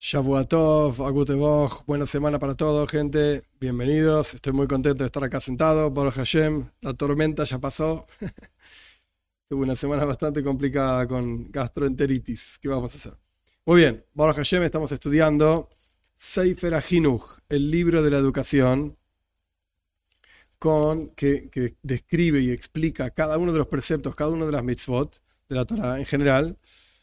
Shavua Tov, Agu Tevoj, buena semana para todos, gente. Bienvenidos. Estoy muy contento de estar acá sentado. Baruch Hashem, la tormenta ya pasó. Tuve una semana bastante complicada con gastroenteritis. ¿Qué vamos a hacer? Muy bien, Baruch Hashem, estamos estudiando Sefer HaChinuch, el libro de la educación, que describe y explica cada uno de los preceptos, cada una de las mitzvot de la Torah en general.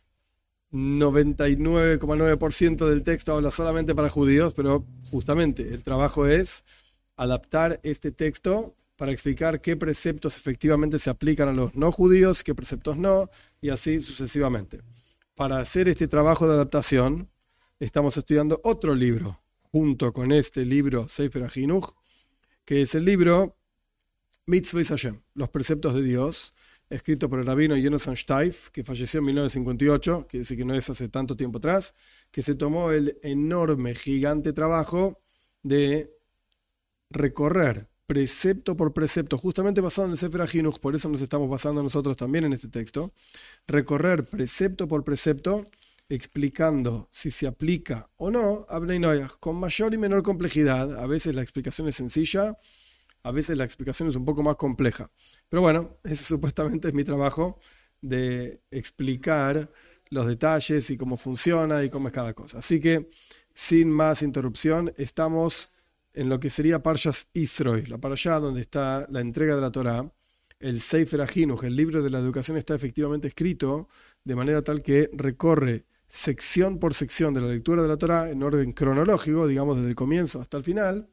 99,9% del texto habla solamente para judíos, pero justamente el trabajo es adaptar este texto para explicar qué preceptos efectivamente se aplican a los no judíos, qué preceptos no, y así sucesivamente. Para hacer este trabajo de adaptación, estamos estudiando otro libro, junto con este libro Sefer HaChinuch, que es el libro Mitzvot Hashem, los preceptos de Dios, escrito por el rabino Jonathan Steif, que falleció en 1958, que dice que no es hace tanto tiempo atrás, que se tomó el enorme, gigante trabajo de recorrer precepto por precepto, justamente basado en el Sefer HaChinuch, por eso nos estamos basando nosotros también en este texto, recorrer precepto por precepto, explicando si se aplica o no a Bnei Noach, con mayor y menor complejidad. A veces la explicación es sencilla, a veces la explicación es un poco más compleja. Pero bueno, ese supuestamente es mi trabajo de explicar los detalles y cómo funciona y cómo es cada cosa. Así que, sin más interrupción, estamos en lo que sería Parshas Yisro, la parashá donde está la entrega de la Torá. El Sefer HaChinuch, el libro de la educación, está efectivamente escrito de manera tal que recorre sección por sección de la lectura de la Torá en orden cronológico, digamos desde el comienzo hasta el final,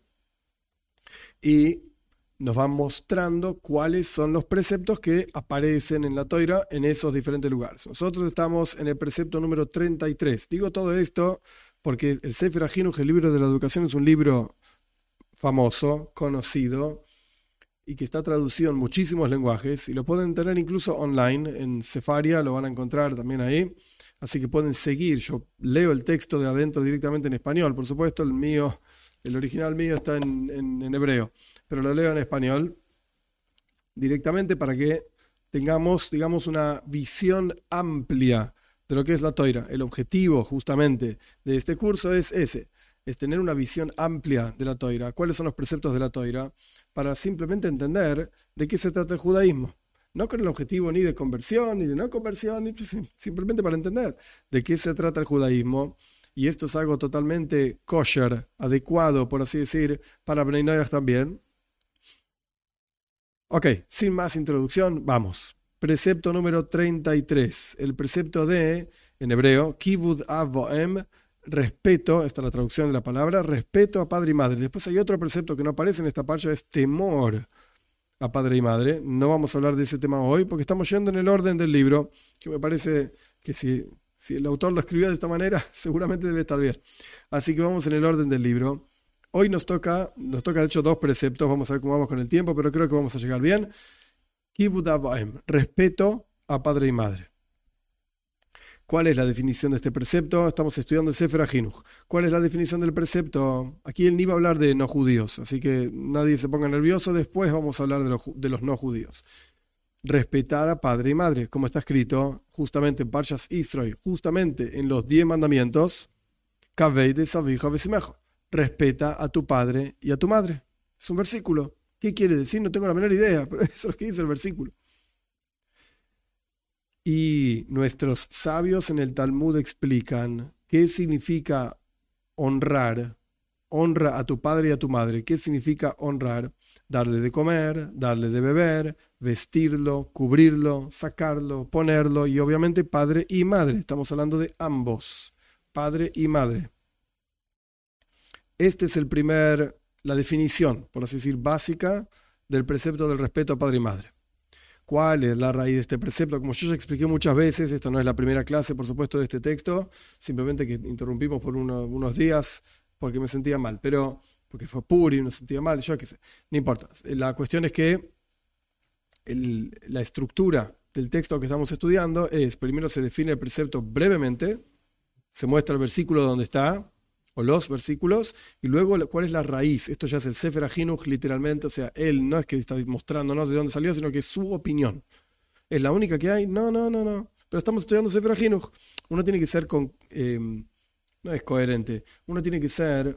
y nos van mostrando cuáles son los preceptos que aparecen en la Torá en esos diferentes lugares. Nosotros estamos en el precepto número 33. Digo todo esto porque el Sefer HaChinuch, el libro de la educación, es un libro famoso, conocido, y que está traducido en muchísimos lenguajes, y lo pueden tener incluso online, en Sefaria, lo van a encontrar también ahí, así que pueden seguir. Yo leo el texto de adentro directamente en español, por supuesto, el original mío está en hebreo, pero lo leo en español directamente para que tengamos, digamos, una visión amplia de lo que es la Torá. El objetivo justamente de este curso es ese, es tener una visión amplia de la Torá, cuáles son los preceptos de la Torá, para simplemente entender de qué se trata el judaísmo. No con el objetivo ni de conversión, ni de no conversión, simplemente para entender de qué se trata el judaísmo. Y esto es algo totalmente kosher, adecuado, por así decir, para Bnei Noach también. Ok, sin más introducción, vamos. Precepto número 33. El precepto en hebreo, Kibud Av Va'em, respeto, esta es la traducción de la palabra, respeto a padre y madre. Después hay otro precepto que no aparece en esta parcha, es temor a padre y madre. No vamos a hablar de ese tema hoy porque estamos yendo en el orden del libro, que me parece que si el autor lo escribió de esta manera, seguramente debe estar bien. Así que vamos en el orden del libro. Hoy nos toca de hecho dos preceptos, vamos a ver cómo vamos con el tiempo, pero creo que vamos a llegar bien. Kibud Av Va'em, respeto a padre y madre. ¿Cuál es la definición de este precepto? Estamos estudiando el Sefer HaChinuch. ¿Cuál es la definición del precepto? Aquí él ni va a hablar de no judíos, así que nadie se ponga nervioso. Después vamos a hablar de los no judíos. Respetar a padre y madre, como está escrito justamente en Parshas Yisro, justamente en los 10 mandamientos. Kavei de Savijo Besimejo. Respeta a tu padre y a tu madre. Es un versículo. ¿Qué quiere decir? No tengo la menor idea, pero eso es lo que dice el versículo. Y nuestros sabios en el Talmud explican qué significa honrar. Honra a tu padre y a tu madre. ¿Qué significa honrar? Darle de comer, darle de beber, vestirlo, cubrirlo, sacarlo, ponerlo, y obviamente padre y madre. Estamos hablando de ambos, padre y madre. Este es la definición, por así decir, básica del precepto del respeto a padre y madre. ¿Cuál es la raíz de este precepto? Como yo ya expliqué muchas veces, esta no es la primera clase, por supuesto, de este texto, simplemente que interrumpimos por unos días porque me sentía mal, pero porque fue Purim, me sentía mal, yo qué sé, no importa. La cuestión es que la estructura del texto que estamos estudiando es, primero se define el precepto brevemente, se muestra el versículo donde está, o los versículos, y luego cuál es la raíz. Esto ya es el Sefer HaChinuch literalmente, o sea, él no es que está mostrándonos de dónde salió, sino que es su opinión. ¿Es la única que hay? No. Pero estamos estudiando Sefer HaChinuch. Uno tiene que ser no es coherente. Uno tiene que ser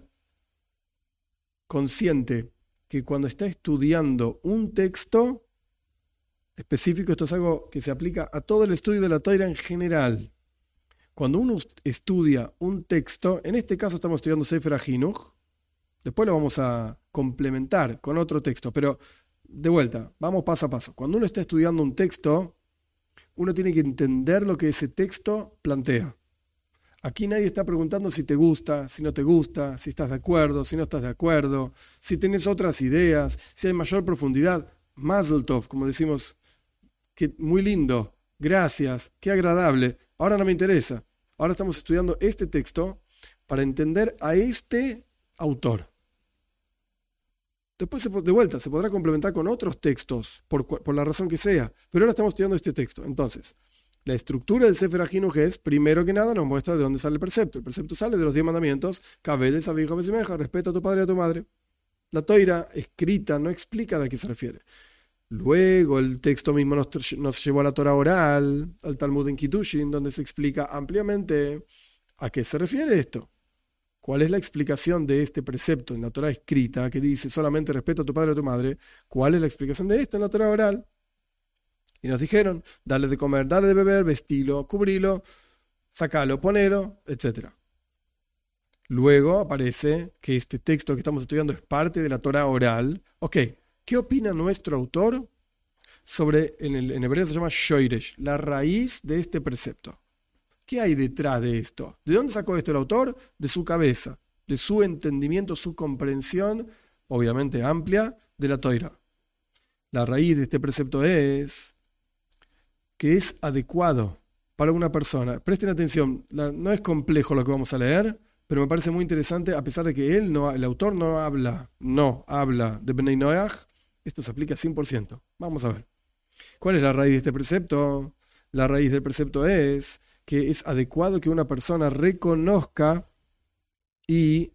consciente que cuando está estudiando un texto específico, esto es algo que se aplica a todo el estudio de la Torá en general. Cuando uno estudia un texto, en este caso estamos estudiando Sefer HaChinuch, después lo vamos a complementar con otro texto, pero de vuelta, vamos paso a paso. Cuando uno está estudiando un texto, uno tiene que entender lo que ese texto plantea. Aquí nadie está preguntando si te gusta, si no te gusta, si estás de acuerdo, si no estás de acuerdo, si tienes otras ideas, si hay mayor profundidad. Mazel tov, como decimos, que muy lindo, gracias, qué agradable. Ahora no me interesa. Ahora estamos estudiando este texto para entender a este autor. Después, de vuelta, se podrá complementar con otros textos, por la razón que sea, pero ahora estamos estudiando este texto. Entonces, la estructura del Sefer HaChinuch es, primero que nada, nos muestra de dónde sale el precepto. El precepto sale de los 10 mandamientos, Kabel, Sabijo, Besemeja, respeta a tu padre y a tu madre. La Toira escrita no explica de qué se refiere. Luego el texto mismo nos llevó a la Torah oral, al Talmud en Kiddushin, donde se explica ampliamente a qué se refiere esto. ¿Cuál es la explicación de este precepto en la Torah escrita que dice solamente respeta a tu padre y a tu madre? ¿Cuál es la explicación de esto en la Torah oral? Y nos dijeron, dale de comer, dale de beber, vestilo, cubrilo, sacalo, ponelo, etc. Luego aparece que este texto que estamos estudiando es parte de la Torah oral. Ok, ¿qué opina nuestro autor sobre, en hebreo se llama shoiresh, la raíz de este precepto? ¿Qué hay detrás de esto? ¿De dónde sacó esto el autor? De su cabeza, de su entendimiento, su comprensión, obviamente amplia, de la Torah. La raíz de este precepto es que es adecuado para una persona. Presten atención, no es complejo lo que vamos a leer, pero me parece muy interesante, a pesar de que el autor no habla de Bnei Noach, esto se aplica 100%. Vamos a ver. ¿Cuál es la raíz de este precepto? La raíz del precepto es que es adecuado que una persona reconozca y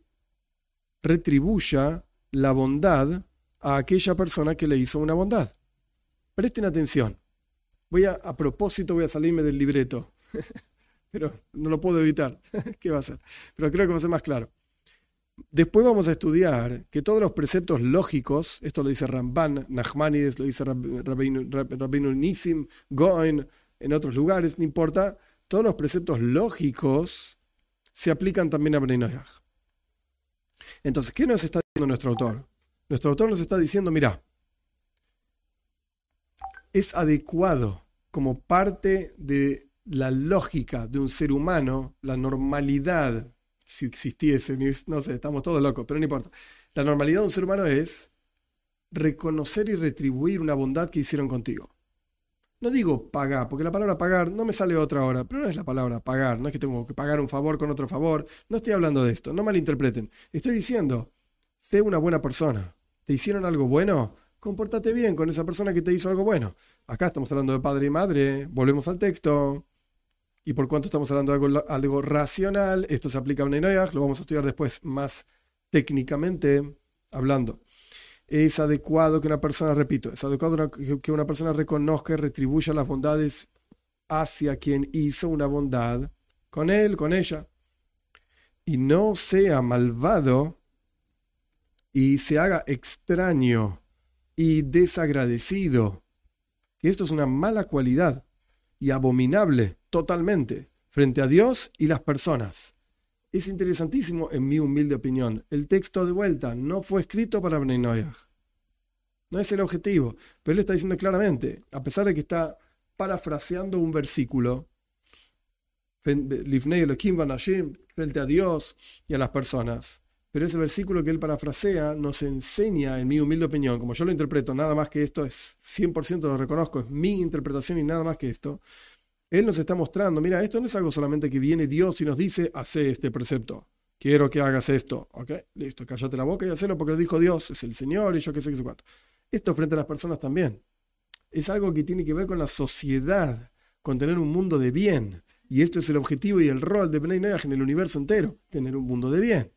retribuya la bondad a aquella persona que le hizo una bondad. Presten atención. A propósito voy a salirme del libreto, pero no lo puedo evitar. ¿Qué va a hacer? Pero creo que va a ser más claro. Después vamos a estudiar que todos los preceptos lógicos, esto lo dice Ramban, Nachmanides, lo dice Rabbeinu Nissim, Goen, en otros lugares, no importa, todos los preceptos lógicos se aplican también a Bnei Noach. Entonces, ¿qué nos está diciendo nuestro autor? Nuestro autor nos está diciendo, mira, es adecuado como parte de la lógica de un ser humano, la normalidad, si existiese, no sé, estamos todos locos, pero no importa. La normalidad de un ser humano es reconocer y retribuir una bondad que hicieron contigo. No digo pagar, porque la palabra pagar no me sale otra hora, pero no es la palabra pagar, no es que tengo que pagar un favor con otro favor, no estoy hablando de esto, no malinterpreten. Estoy diciendo, sé una buena persona, te hicieron algo bueno, compórtate bien con esa persona que te hizo algo bueno. Acá estamos hablando de padre y madre, volvemos al texto. Y por cuanto estamos hablando de algo racional, esto se aplica a Bnei Noach, lo vamos a estudiar después más técnicamente hablando. Es adecuado que una persona, repito, es adecuado que una persona reconozca y retribuya las bondades hacia quien hizo una bondad con él, con ella. Y no sea malvado y se haga extraño y desagradecido. Que esto es una mala cualidad y abominable totalmente frente a Dios y las personas. Es interesantísimo, en mi humilde opinión. El texto de vuelta no fue escrito para Bnei Noach. No es el objetivo. Pero él está diciendo claramente, a pesar de que está parafraseando un versículo, Lifnei Elohim Vanashim, frente a Dios y a las personas. Pero ese versículo que él parafrasea nos enseña, en mi humilde opinión, como yo lo interpreto, nada más que esto es 100% lo reconozco, es mi interpretación y nada más que esto. Él nos está mostrando, mira, esto no es algo solamente que viene Dios y nos dice, hace este precepto, quiero que hagas esto, ¿ok? Listo, cállate la boca y hacelo porque lo dijo Dios, es el Señor y yo qué sé cuánto. Esto frente a las personas también. Es algo que tiene que ver con la sociedad, con tener un mundo de bien. Y esto es el objetivo y el rol de Bnei Noach en el universo entero, tener un mundo de bien.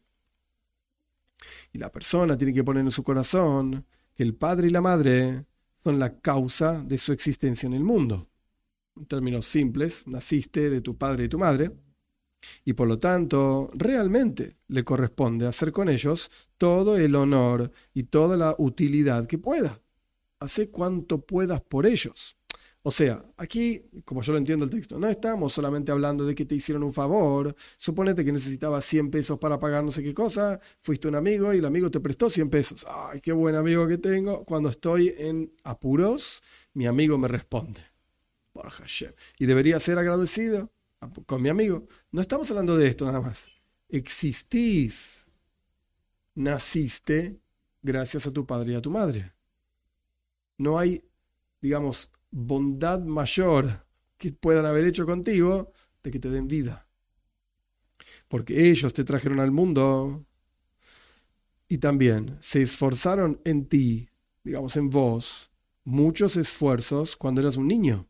Y la persona tiene que poner en su corazón que el padre y la madre son la causa de su existencia en el mundo. En términos simples, naciste de tu padre y tu madre, Y por lo tanto, realmente le corresponde hacer con ellos todo el honor y toda la utilidad que pueda. Hace cuanto puedas por ellos. O sea, aquí, como yo lo entiendo el texto, no estamos solamente hablando de que te hicieron un favor. Suponete que necesitabas 100 pesos para pagar no sé qué cosa, fuiste un amigo y el amigo te prestó 100 pesos. ¡Ay, qué buen amigo que tengo! Cuando estoy en apuros, mi amigo me responde. Por Hashem. Y debería ser agradecido con mi amigo. No estamos hablando de esto nada más. Existís, naciste gracias a tu padre y a tu madre. No hay, digamos, bondad mayor que puedan haber hecho contigo de que te den vida. Porque ellos te trajeron al mundo y también se esforzaron en ti, digamos en vos, muchos esfuerzos cuando eras un niño.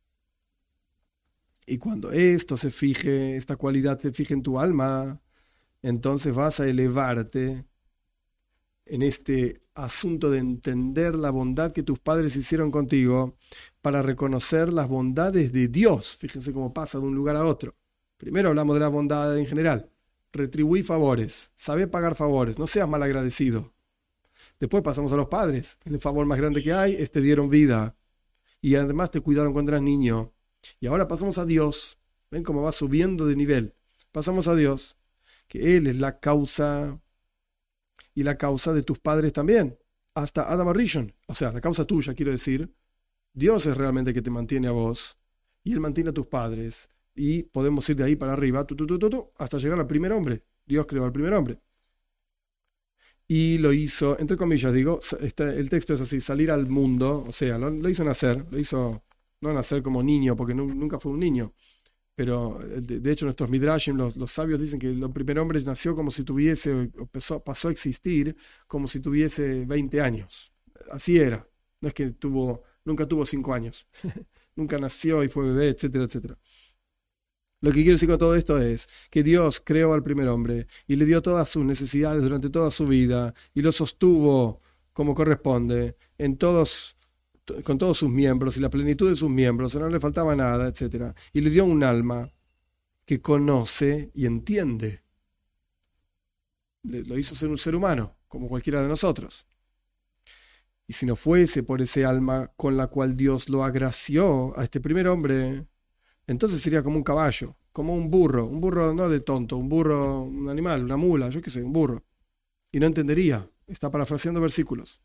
Y cuando esta cualidad se fije en tu alma, entonces vas a elevarte en este asunto de entender la bondad que tus padres hicieron contigo para reconocer las bondades de Dios. Fíjense cómo pasa de un lugar a otro. Primero hablamos de la bondad en general. Retribuí favores, sabé pagar favores, no seas malagradecido. Después pasamos a los padres. El favor más grande que hay es te dieron vida. Y además te cuidaron cuando eras niño. Y ahora pasamos a Dios. ¿Ven cómo va subiendo de nivel? Pasamos a Dios, que Él es la causa y la causa de tus padres también. Hasta Adam Arishon. O sea, la causa tuya, quiero decir. Dios es realmente el que te mantiene a vos. Y Él mantiene a tus padres. Y podemos ir de ahí para arriba, hasta llegar al primer hombre. Dios creó al primer hombre. Y lo hizo, entre comillas digo, el texto es así, salir al mundo, o sea, lo hizo nacer, lo hizo no nacer como niño, porque nunca fue un niño, pero de hecho nuestros midrashim, los sabios dicen que el primer hombre nació como si pasó a existir como si tuviese 20 años. Así era, no es que nunca tuvo 5 años, nunca nació y fue bebé, etcétera, etcétera. Lo que quiero decir con todo esto es que Dios creó al primer hombre y le dio todas sus necesidades durante toda su vida y lo sostuvo como corresponde con todos sus miembros y la plenitud de sus miembros, no le faltaba nada, etc. Y le dio un alma que conoce y entiende. Lo hizo ser un ser humano, como cualquiera de nosotros. Y si no fuese por ese alma con la cual Dios lo agració a este primer hombre, entonces sería como un caballo, como un burro no de tonto, un burro, un animal, una mula, yo qué sé, un burro. Y no entendería, está parafraseando versículos.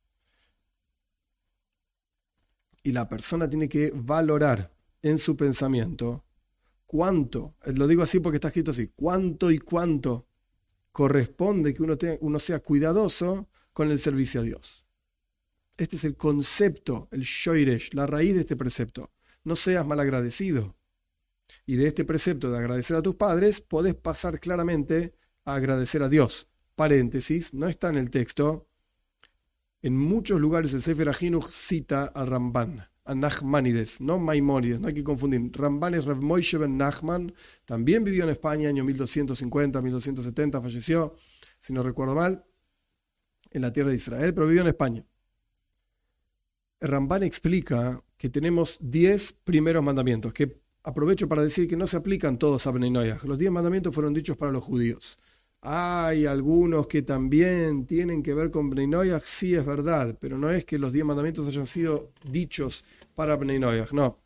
Y la persona tiene que valorar en su pensamiento cuánto, lo digo así porque está escrito así, cuánto y cuánto corresponde que uno sea cuidadoso con el servicio a Dios. Este es el concepto, el shoiresh, la raíz de este precepto. No seas malagradecido. Y de este precepto de agradecer a tus padres, podés pasar claramente a agradecer a Dios. Paréntesis, no está en el texto. En muchos lugares el Sefer HaJinuch cita al Ramban, a Nachmanides, no Maimónides, no hay que confundir. Ramban es Rav Moshe ben Nachman, también vivió en España, año 1250, 1270, falleció, si no recuerdo mal, en la tierra de Israel, pero vivió en España. El Ramban explica que tenemos 10 primeros mandamientos, que aprovecho para decir que no se aplican todos a Bnei Noach. Los 10 mandamientos fueron dichos para los judíos. Hay algunos que también tienen que ver con Bnei Noach, sí es verdad, pero no es que los 10 mandamientos hayan sido dichos para Bnei Noach, no.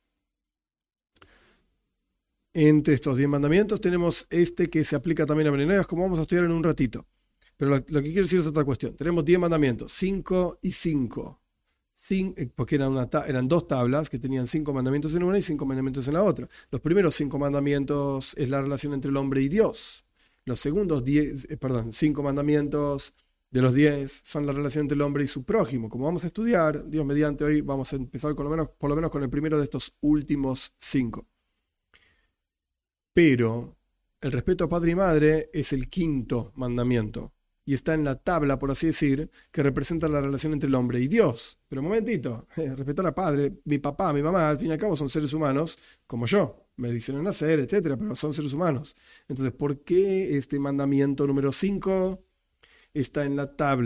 Entre estos 10 mandamientos tenemos este que se aplica también a Bnei Noach, como vamos a estudiar en un ratito. Pero lo que quiero decir es otra cuestión. Tenemos 10 mandamientos, 5 y 5. Porque eran 2 tablas que tenían 5 mandamientos en una y 5 mandamientos en la otra. Los primeros 5 mandamientos es la relación entre el hombre y Dios. Los segundos 5 mandamientos de los 10 son la relación entre el hombre y su prójimo. Como vamos a estudiar, Dios mediante, hoy vamos a empezar por lo menos con el primero de estos últimos 5. Pero el respeto a padre y madre es el 5.º mandamiento. Y está en la tabla, por así decir, que representa la relación entre el hombre y Dios. Pero un momentito, respetar a padre, mi papá, mi mamá, al fin y al cabo son seres humanos como yo. Me hicieron nacer, etcétera, pero son seres humanos. Entonces, ¿por qué este mandamiento número 5 está en la tabla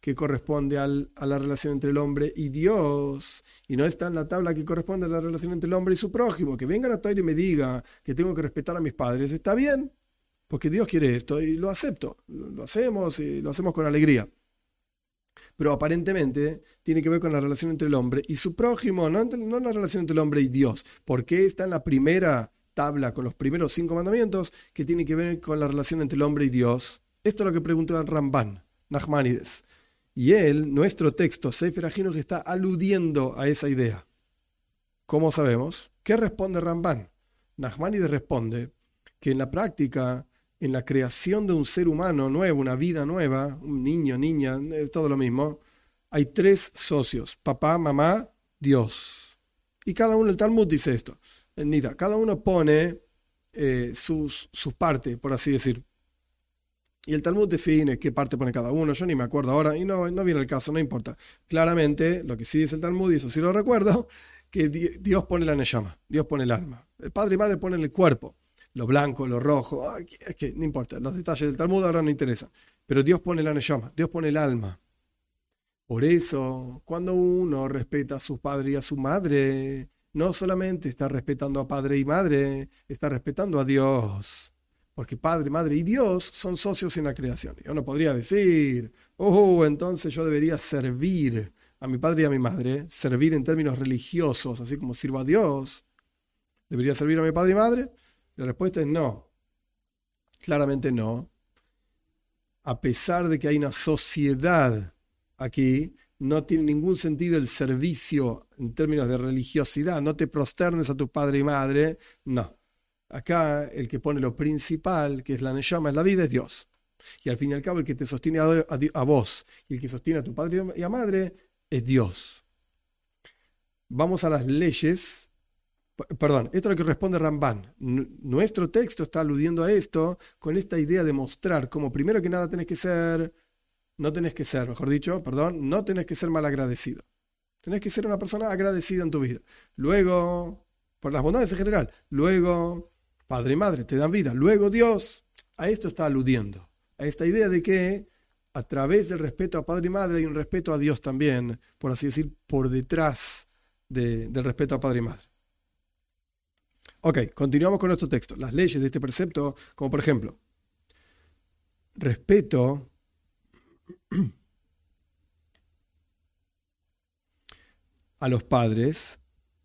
que corresponde a la relación entre el hombre y Dios, y no está en la tabla que corresponde a la relación entre el hombre y su prójimo. Que venga la Torá y me diga que tengo que respetar a mis padres, está bien, porque Dios quiere esto y lo acepto, lo hacemos y lo hacemos con alegría. Pero aparentemente tiene que ver con la relación entre el hombre y su prójimo, no la relación entre el hombre y Dios. ¿Por qué está en la primera tabla con los primeros 5 mandamientos que tiene que ver con la relación entre el hombre y Dios? Esto es lo que preguntó el Ramban, Nachmanides. Y él, nuestro texto, Sefer HaChinuch, está aludiendo a esa idea. ¿Cómo sabemos? ¿Qué responde Ramban? Nachmanides responde que en la práctica, en la creación de un ser humano nuevo, una vida nueva, un niño, niña, es todo lo mismo, hay 3 socios, papá, mamá, Dios. Y cada uno, el Talmud dice esto, en Nida, cada uno pone sus partes, por así decir. Y el Talmud define qué parte pone cada uno, yo ni me acuerdo ahora, y no viene el caso, no importa. Claramente, lo que sí dice el Talmud, y eso sí lo recuerdo, que Dios pone la neshama, Dios pone el alma. El padre y madre ponen el cuerpo. Lo blanco, lo rojo, es que no importa, los detalles del Talmud ahora no interesan. Pero Dios pone la neshama, Dios pone el alma. Por eso, cuando uno respeta a su padre y a su madre, no solamente está respetando a padre y madre, está respetando a Dios. Porque padre, madre y Dios son socios en la creación. Y uno podría decir, entonces yo debería servir a mi padre y a mi madre, servir en términos religiosos, así como sirvo a Dios. ¿Debería servir a mi padre y madre? La respuesta es no, claramente no. A pesar de que hay una sociedad aquí, no tiene ningún sentido el servicio en términos de religiosidad. No te prosternes a tu padre y madre, no. Acá el que pone lo principal, que es la neshama, es la vida, es Dios. Y al fin y al cabo el que te sostiene a vos y el que sostiene a tu padre y a madre es Dios. Vamos a las leyes. Perdón, esto es lo que responde Ramban. Nuestro texto está aludiendo a esto con esta idea de mostrar cómo primero que nada no tenés que ser malagradecido. Tenés que ser una persona agradecida en tu vida. Luego, por las bondades en general. Luego, padre y madre te dan vida. Luego Dios. A esto está aludiendo. A esta idea de que a través del respeto a padre y madre hay un respeto a Dios también, por así decir, por detrás del respeto a padre y madre. Ok, continuamos con nuestro texto. Las leyes de este precepto, como por ejemplo, respeto a los padres.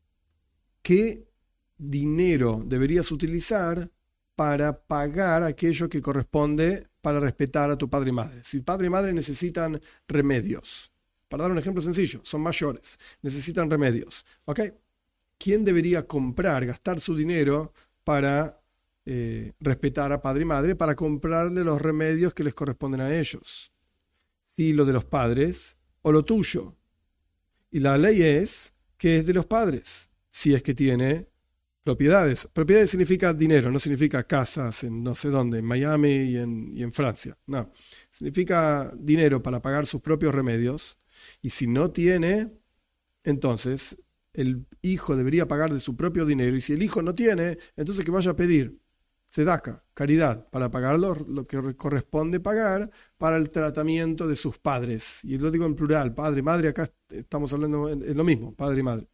¿Qué dinero deberías utilizar para pagar aquello que corresponde para respetar a tu padre y madre? Si padre y madre necesitan remedios, para dar un ejemplo sencillo, son mayores, necesitan remedios, ¿ok? ¿Quién debería gastar su dinero para respetar a padre y madre, para comprarle los remedios que les corresponden a ellos? Si lo de los padres o lo tuyo. Y la ley es que es de los padres, si es que tiene propiedades. Propiedades significa dinero, no significa casas en no sé dónde, en Miami y en Francia. No, significa dinero para pagar sus propios remedios. Y si no tiene, entonces el hijo debería pagar de su propio dinero, y si el hijo no tiene, entonces que vaya a pedir tzedaka, caridad, para pagar lo que corresponde pagar para el tratamiento de sus padres. Y lo digo en plural, padre, madre, acá estamos hablando, es lo mismo, padre y madre.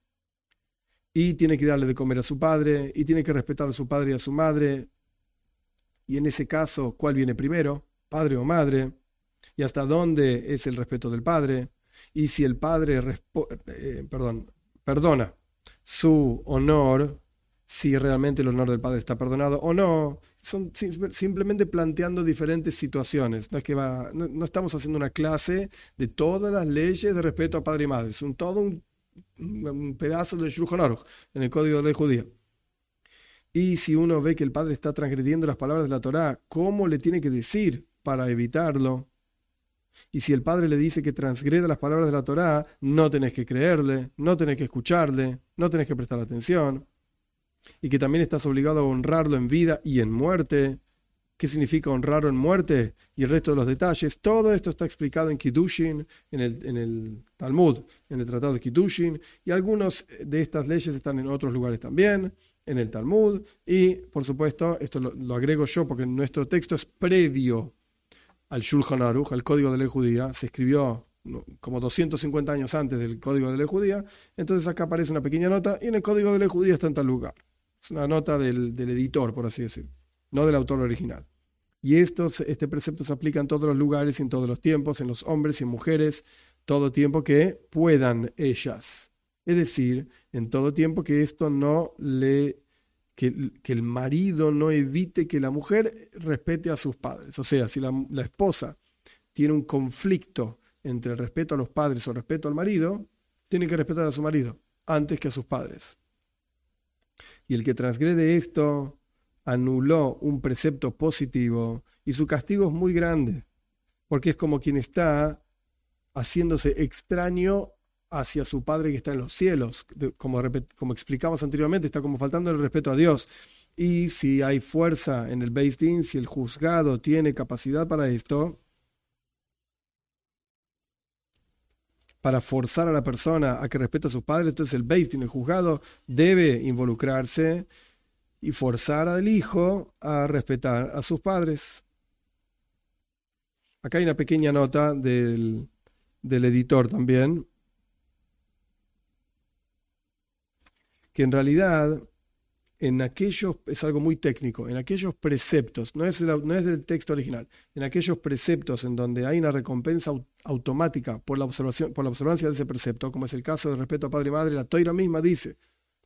Y tiene que darle de comer a su padre, y tiene que respetar a su padre y a su madre. Y en ese caso, ¿cuál viene primero? ¿Padre o madre? ¿Y hasta dónde es el respeto del padre? Y si el padre perdona su honor, si realmente el honor del padre está perdonado o no. Son simplemente planteando diferentes situaciones. No es que no estamos haciendo una clase de todas las leyes de respeto a padre y madre. Es todo un pedazo del Shulchan Aruch en el Código de Ley Judía. Y si uno ve que el padre está transgrediendo las palabras de la Torá, ¿cómo le tiene que decir para evitarlo? Y si el padre le dice que transgreda las palabras de la Torá, no tenés que creerle, no tenés que escucharle, no tenés que prestar atención. Y que también estás obligado a honrarlo en vida y en muerte. ¿Qué significa honrarlo en muerte? Y el resto de los detalles. Todo esto está explicado en Kiddushin, en el Talmud, en el Tratado de Kiddushin. Y algunas de estas leyes están en otros lugares también, en el Talmud. Y, por supuesto, esto lo agrego yo porque nuestro texto es previo al Shulchan Aruch, al Código de Ley Judía. Se escribió como 250 años antes del Código de Ley Judía. Entonces acá aparece una pequeña nota y en el Código de Ley Judía está en tal lugar. Es una nota del editor, por así decirlo, no del autor original. Y este precepto se aplica en todos los lugares y en todos los tiempos, en los hombres y en mujeres, todo tiempo que puedan ellas. Es decir, en todo tiempo que esto que el marido no evite que la mujer respete a sus padres. O sea, si la esposa tiene un conflicto entre el respeto a los padres o el respeto al marido, tiene que respetar a su marido antes que a sus padres. Y el que transgrede esto anuló un precepto positivo y su castigo es muy grande, porque es como quien está haciéndose extraño hacia su Padre que está en los cielos. Como explicamos anteriormente, está como faltando el respeto a Dios. Y si hay fuerza en el Beis Din, si el juzgado tiene capacidad para esto, para forzar a la persona a que respete a sus padres, entonces el Beis Din, el juzgado, debe involucrarse y forzar al hijo a respetar a sus padres. Acá hay una pequeña nota del editor también, que en realidad es algo muy técnico, en aquellos preceptos, no es del texto original, en aquellos preceptos en donde hay una recompensa automática por la observancia de ese precepto, como es el caso del respeto a padre y madre, la Toira misma dice,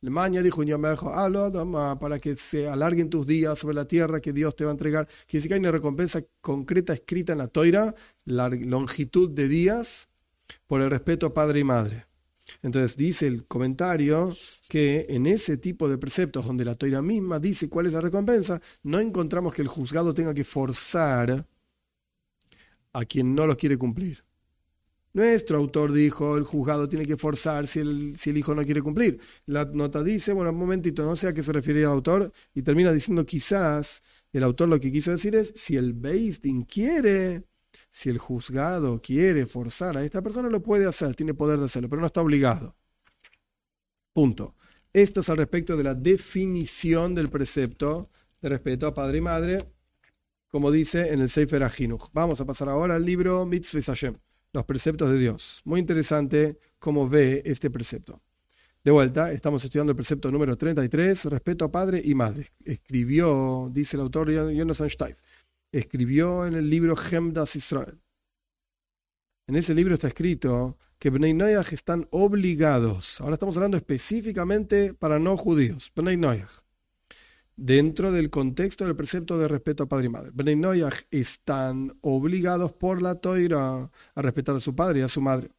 para que se alarguen tus días sobre la tierra que Dios te va a entregar. Quiere decir que hay una recompensa concreta escrita en la Toira, la longitud de días por el respeto a padre y madre. Entonces dice el comentario que en ese tipo de preceptos donde la Toira misma dice cuál es la recompensa, no encontramos que el juzgado tenga que forzar a quien no los quiere cumplir. Nuestro autor dijo, el juzgado tiene que forzar si el hijo no quiere cumplir. La nota dice, bueno, un momentito, no sé a qué se refiere el autor, y termina diciendo quizás el autor lo que quiso decir es, si el Beis Din quiere, si el juzgado quiere forzar a esta persona, lo puede hacer, tiene poder de hacerlo, pero no está obligado. Punto. Esto es al respecto de la definición del precepto de respeto a padre y madre, como dice en el Sefer HaChinuch. Vamos a pasar ahora al libro Mitzvot Hashem, los preceptos de Dios. Muy interesante cómo ve este precepto. De vuelta, estamos estudiando el precepto número 33, respeto a padre y madre. Escribió, dice el autor Jonathan Steif, escribió en el libro Hemdas Israel. En ese libro está escrito que Bnei Noach están obligados, ahora estamos hablando específicamente para no judíos, Bnei Noach, dentro del contexto del precepto de respeto a padre y madre. Bnei Noach están obligados por la Toira a respetar a su padre y a su madre.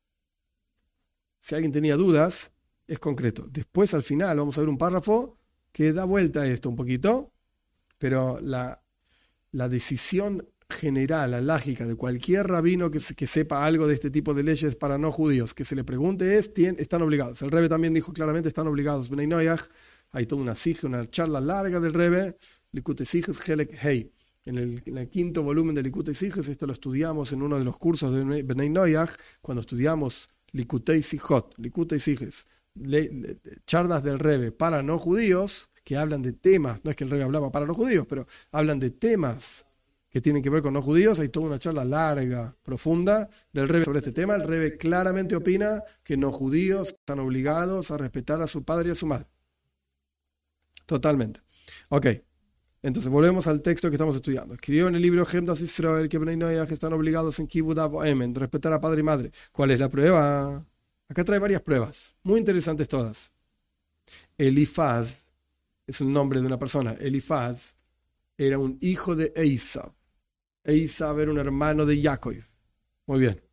Si alguien tenía dudas, es concreto. Después, al final, vamos a ver un párrafo que da vuelta a esto un poquito, pero la decisión general, la lógica de cualquier rabino que sepa algo de este tipo de leyes para no judíos, que se le pregunte están obligados. El Rebbe también dijo claramente, están obligados. Bnei Noach, hay toda una charla larga del Rebbe, Likutei Sichos Helek Hei. En el quinto volumen de Likutei Sichos, esto lo estudiamos en uno de los cursos de Bnei Noach, cuando estudiamos Likutei Sichot, Likutei Sichos, charlas del Rebbe para no judíos, que hablan de temas, no es que el Rebbe hablaba para no judíos, pero hablan de temas que tienen que ver con no judíos. Hay toda una charla larga, profunda del Rebbe sobre este tema. El Rebbe claramente opina que no judíos están obligados a respetar a su padre y a su madre. Totalmente. Ok, entonces volvemos al texto que estamos estudiando. Escribió en el libro Hemdas Israel que Bnei Noach están obligados en Kibud Av Emen, respetar a padre y madre. ¿Cuál es la prueba? Acá trae varias pruebas, muy interesantes todas. Elifaz es el nombre de una persona. Elifaz era un hijo de Esav. Esav era un hermano de Jacob. Muy bien.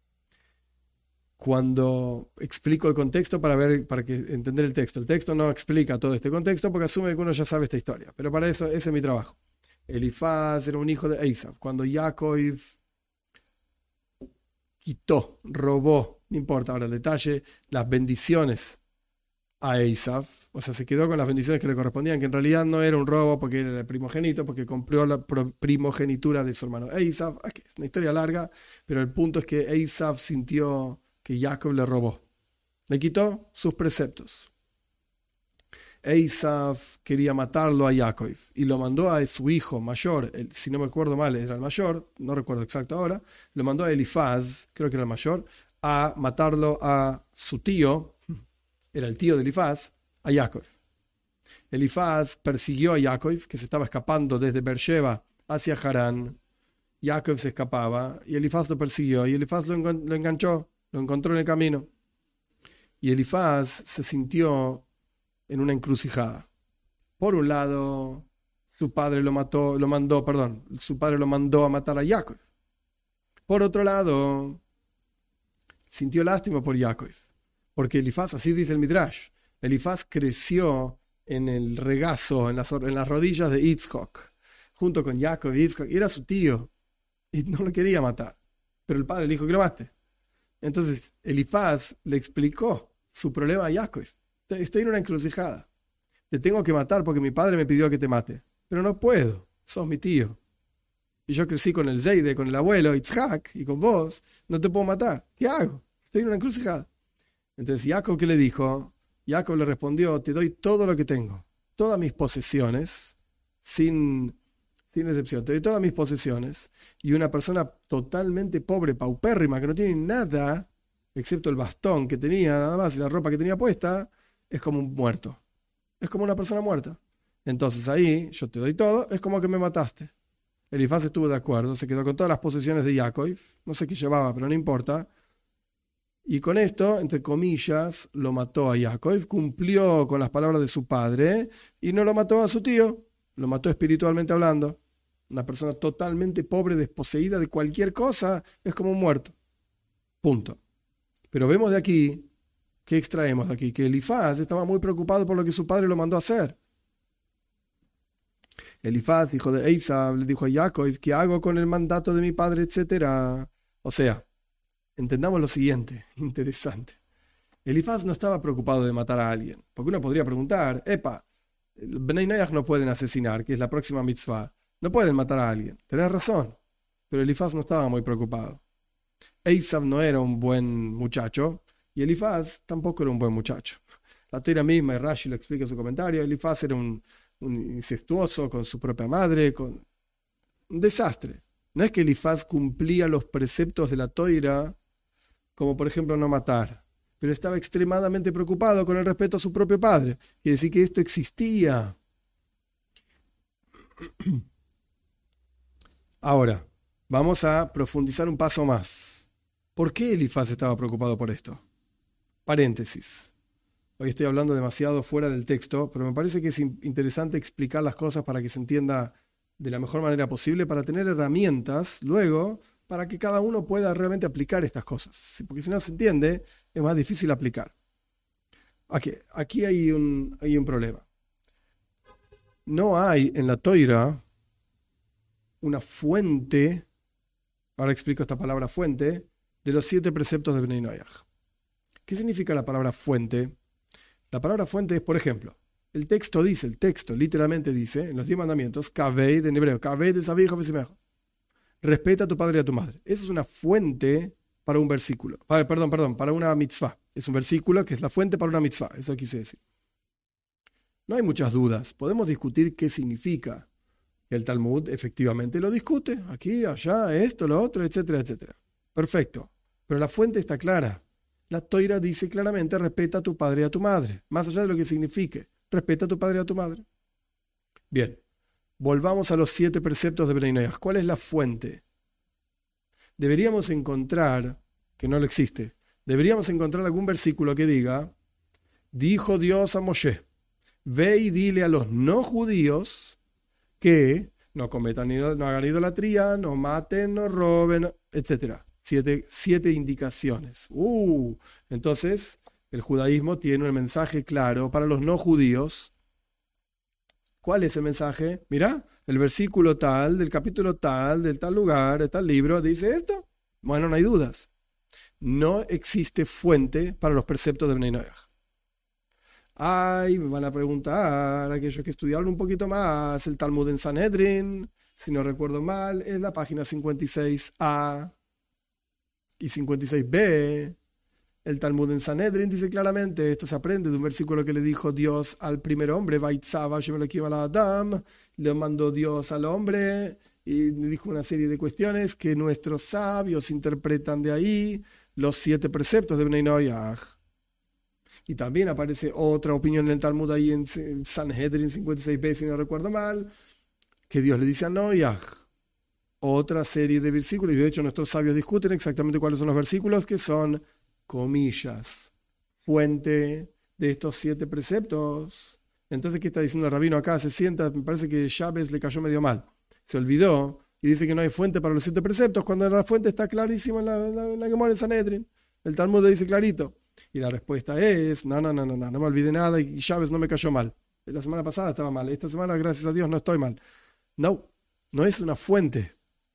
Cuando explico el contexto para entender el texto no explica todo este contexto porque asume que uno ya sabe esta historia, pero para eso ese es mi trabajo. Elifaz era un hijo de Esav. Cuando Jacob robó, no importa ahora el detalle, las bendiciones a Esav, o sea, se quedó con las bendiciones que le correspondían, que en realidad no era un robo porque era el primogénito, porque compró la primogenitura de su hermano Esav. Es una historia larga, pero el punto es que Esav sintió que Jacob le robó, le quitó sus preceptos. Esav quería matarlo a Jacob y lo mandó a su hijo mayor, si no me acuerdo mal era el mayor, no recuerdo exacto ahora, lo mandó a Elifaz, creo que era el mayor, a matarlo a su tío, era el tío de Elifaz, a Jacob. Elifaz persiguió a Jacob, que se estaba escapando desde Beersheba hacia Harán. Jacob se escapaba y Elifaz lo persiguió y Elifaz lo enganchó, lo encontró en el camino. Y Elifaz se sintió en una encrucijada. Por un lado, su padre lo mandó a matar a Jacob. Por otro lado, sintió lástima por Jacob, porque Elifaz, así dice el Midrash, Elifaz creció en el regazo, en las rodillas de Yitzhak, junto con Jacob y Yitzhak, y era su tío, y no lo quería matar, pero el padre le dijo que lo mate. Entonces Elifaz le explicó su problema a Jacob. Estoy en una encrucijada. Te tengo que matar porque mi padre me pidió que te mate. Pero no puedo. Sos mi tío. Y yo crecí con el Zeide, con el abuelo Yitzhak, y con vos. No te puedo matar. ¿Qué hago? Estoy en una encrucijada. Entonces Jacob, ¿qué le dijo? Jacob le respondió, te doy todo lo que tengo. Todas mis posesiones, sin excepción. Te doy todas mis posesiones. Y una persona totalmente pobre, paupérrima, que no tiene nada, excepto el bastón que tenía, nada más, y la ropa que tenía puesta, es como un muerto. Es como una persona muerta. Entonces ahí, yo te doy todo, es como que me mataste. Elifaz estuvo de acuerdo, se quedó con todas las posesiones de Jacob, no sé qué llevaba, pero no importa. Y con esto, entre comillas, lo mató a Jacob, cumplió con las palabras de su padre y no lo mató a su tío, lo mató espiritualmente hablando. Una persona totalmente pobre, desposeída de cualquier cosa, es como un muerto. Punto. Pero vemos de aquí, ¿qué extraemos de aquí? Que Elifaz estaba muy preocupado por lo que su padre lo mandó a hacer. Elifaz, hijo de Esav, le dijo a Jacob, ¿qué hago con el mandato de mi padre, etcétera? O sea, entendamos lo siguiente, interesante. Elifaz no estaba preocupado de matar a alguien, porque uno podría preguntar, Bnei Noach no pueden asesinar, que es la próxima mitzvah, no pueden matar a alguien. Tenés razón, pero Elifaz no estaba muy preocupado. Esav no era un buen muchacho y Elifaz tampoco era un buen muchacho. La Torá misma, y Rashi lo explica en su comentario, Elifaz era un incestuoso con su propia madre, con un desastre. No es que Elifaz cumplía los preceptos de la Torá, como por ejemplo no matar, pero estaba extremadamente preocupado con el respeto a su propio padre. Quiere decir que esto existía. Ahora, vamos a profundizar un paso más. ¿Por qué Elifaz estaba preocupado por esto? Paréntesis. Hoy estoy hablando demasiado fuera del texto, pero me parece que es interesante explicar las cosas para que se entienda de la mejor manera posible, para tener herramientas luego, para que cada uno pueda realmente aplicar estas cosas. Porque si no se entiende, es más difícil aplicar. Aquí hay un problema. No hay en la Torá una fuente, ahora explico esta palabra fuente, de los 7 preceptos de Bnei Noach. ¿Qué significa la palabra fuente? La palabra fuente es, por ejemplo, el texto literalmente dice, en los 10 mandamientos, Kaved en hebreo, Kaved es abijo vesimejo. Respeta a tu padre y a tu madre. Eso es una fuente para un versículo. Para una mitzvah. Es un versículo que es la fuente para una mitzvah. Eso quise decir. No hay muchas dudas. Podemos discutir qué significa. El Talmud efectivamente lo discute. Aquí, allá, esto, lo otro, etcétera, etcétera. Perfecto. Pero la fuente está clara. La Torá dice claramente, respeta a tu padre y a tu madre. Más allá de lo que signifique. Respeta a tu padre y a tu madre. Bien. Volvamos a los 7 preceptos de Bnei Noach. ¿Cuál es la fuente? Deberíamos encontrar, que no lo existe, deberíamos encontrar algún versículo que diga, dijo Dios a Moshe, ve y dile a los no judíos que no cometan, no hagan idolatría, no maten, no roben, etc. 7 indicaciones. Entonces, el judaísmo tiene un mensaje claro para los no judíos. ¿Cuál es el mensaje? Mirá, el versículo tal, del capítulo tal, del tal lugar, de tal libro, dice esto. Bueno, no hay dudas. No existe fuente para los preceptos de Bnei Noach. Me van a preguntar aquellos que estudiaron un poquito más el Talmud en Sanedrin, si no recuerdo mal, es la página 56a y 56b. El Talmud en Sanedrin dice claramente, esto se aprende de un versículo que le dijo Dios al primer hombre, Vaitzava Shemelokim al Adam, le mandó Dios al hombre y le dijo una serie de cuestiones que nuestros sabios interpretan de ahí los 7 preceptos de Bnei Noach. Y también aparece otra opinión en el Talmud ahí en Sanhedrin 56b, si no recuerdo mal, que Dios le dice a Noach otra serie de versículos, y de hecho nuestros sabios discuten exactamente cuáles son los versículos, que son, comillas, fuente de estos 7 preceptos. Entonces, ¿qué está diciendo el rabino acá? Se sienta, me parece que Chávez le cayó medio mal. Se olvidó y dice que no hay fuente para los 7 preceptos, cuando la fuente está clarísima en la Gemara en Sanhedrin. El Talmud le dice clarito. Y la respuesta es, no me olvidé nada y Chávez no me cayó mal. La semana pasada estaba mal, esta semana, gracias a Dios, no estoy mal. No es una fuente.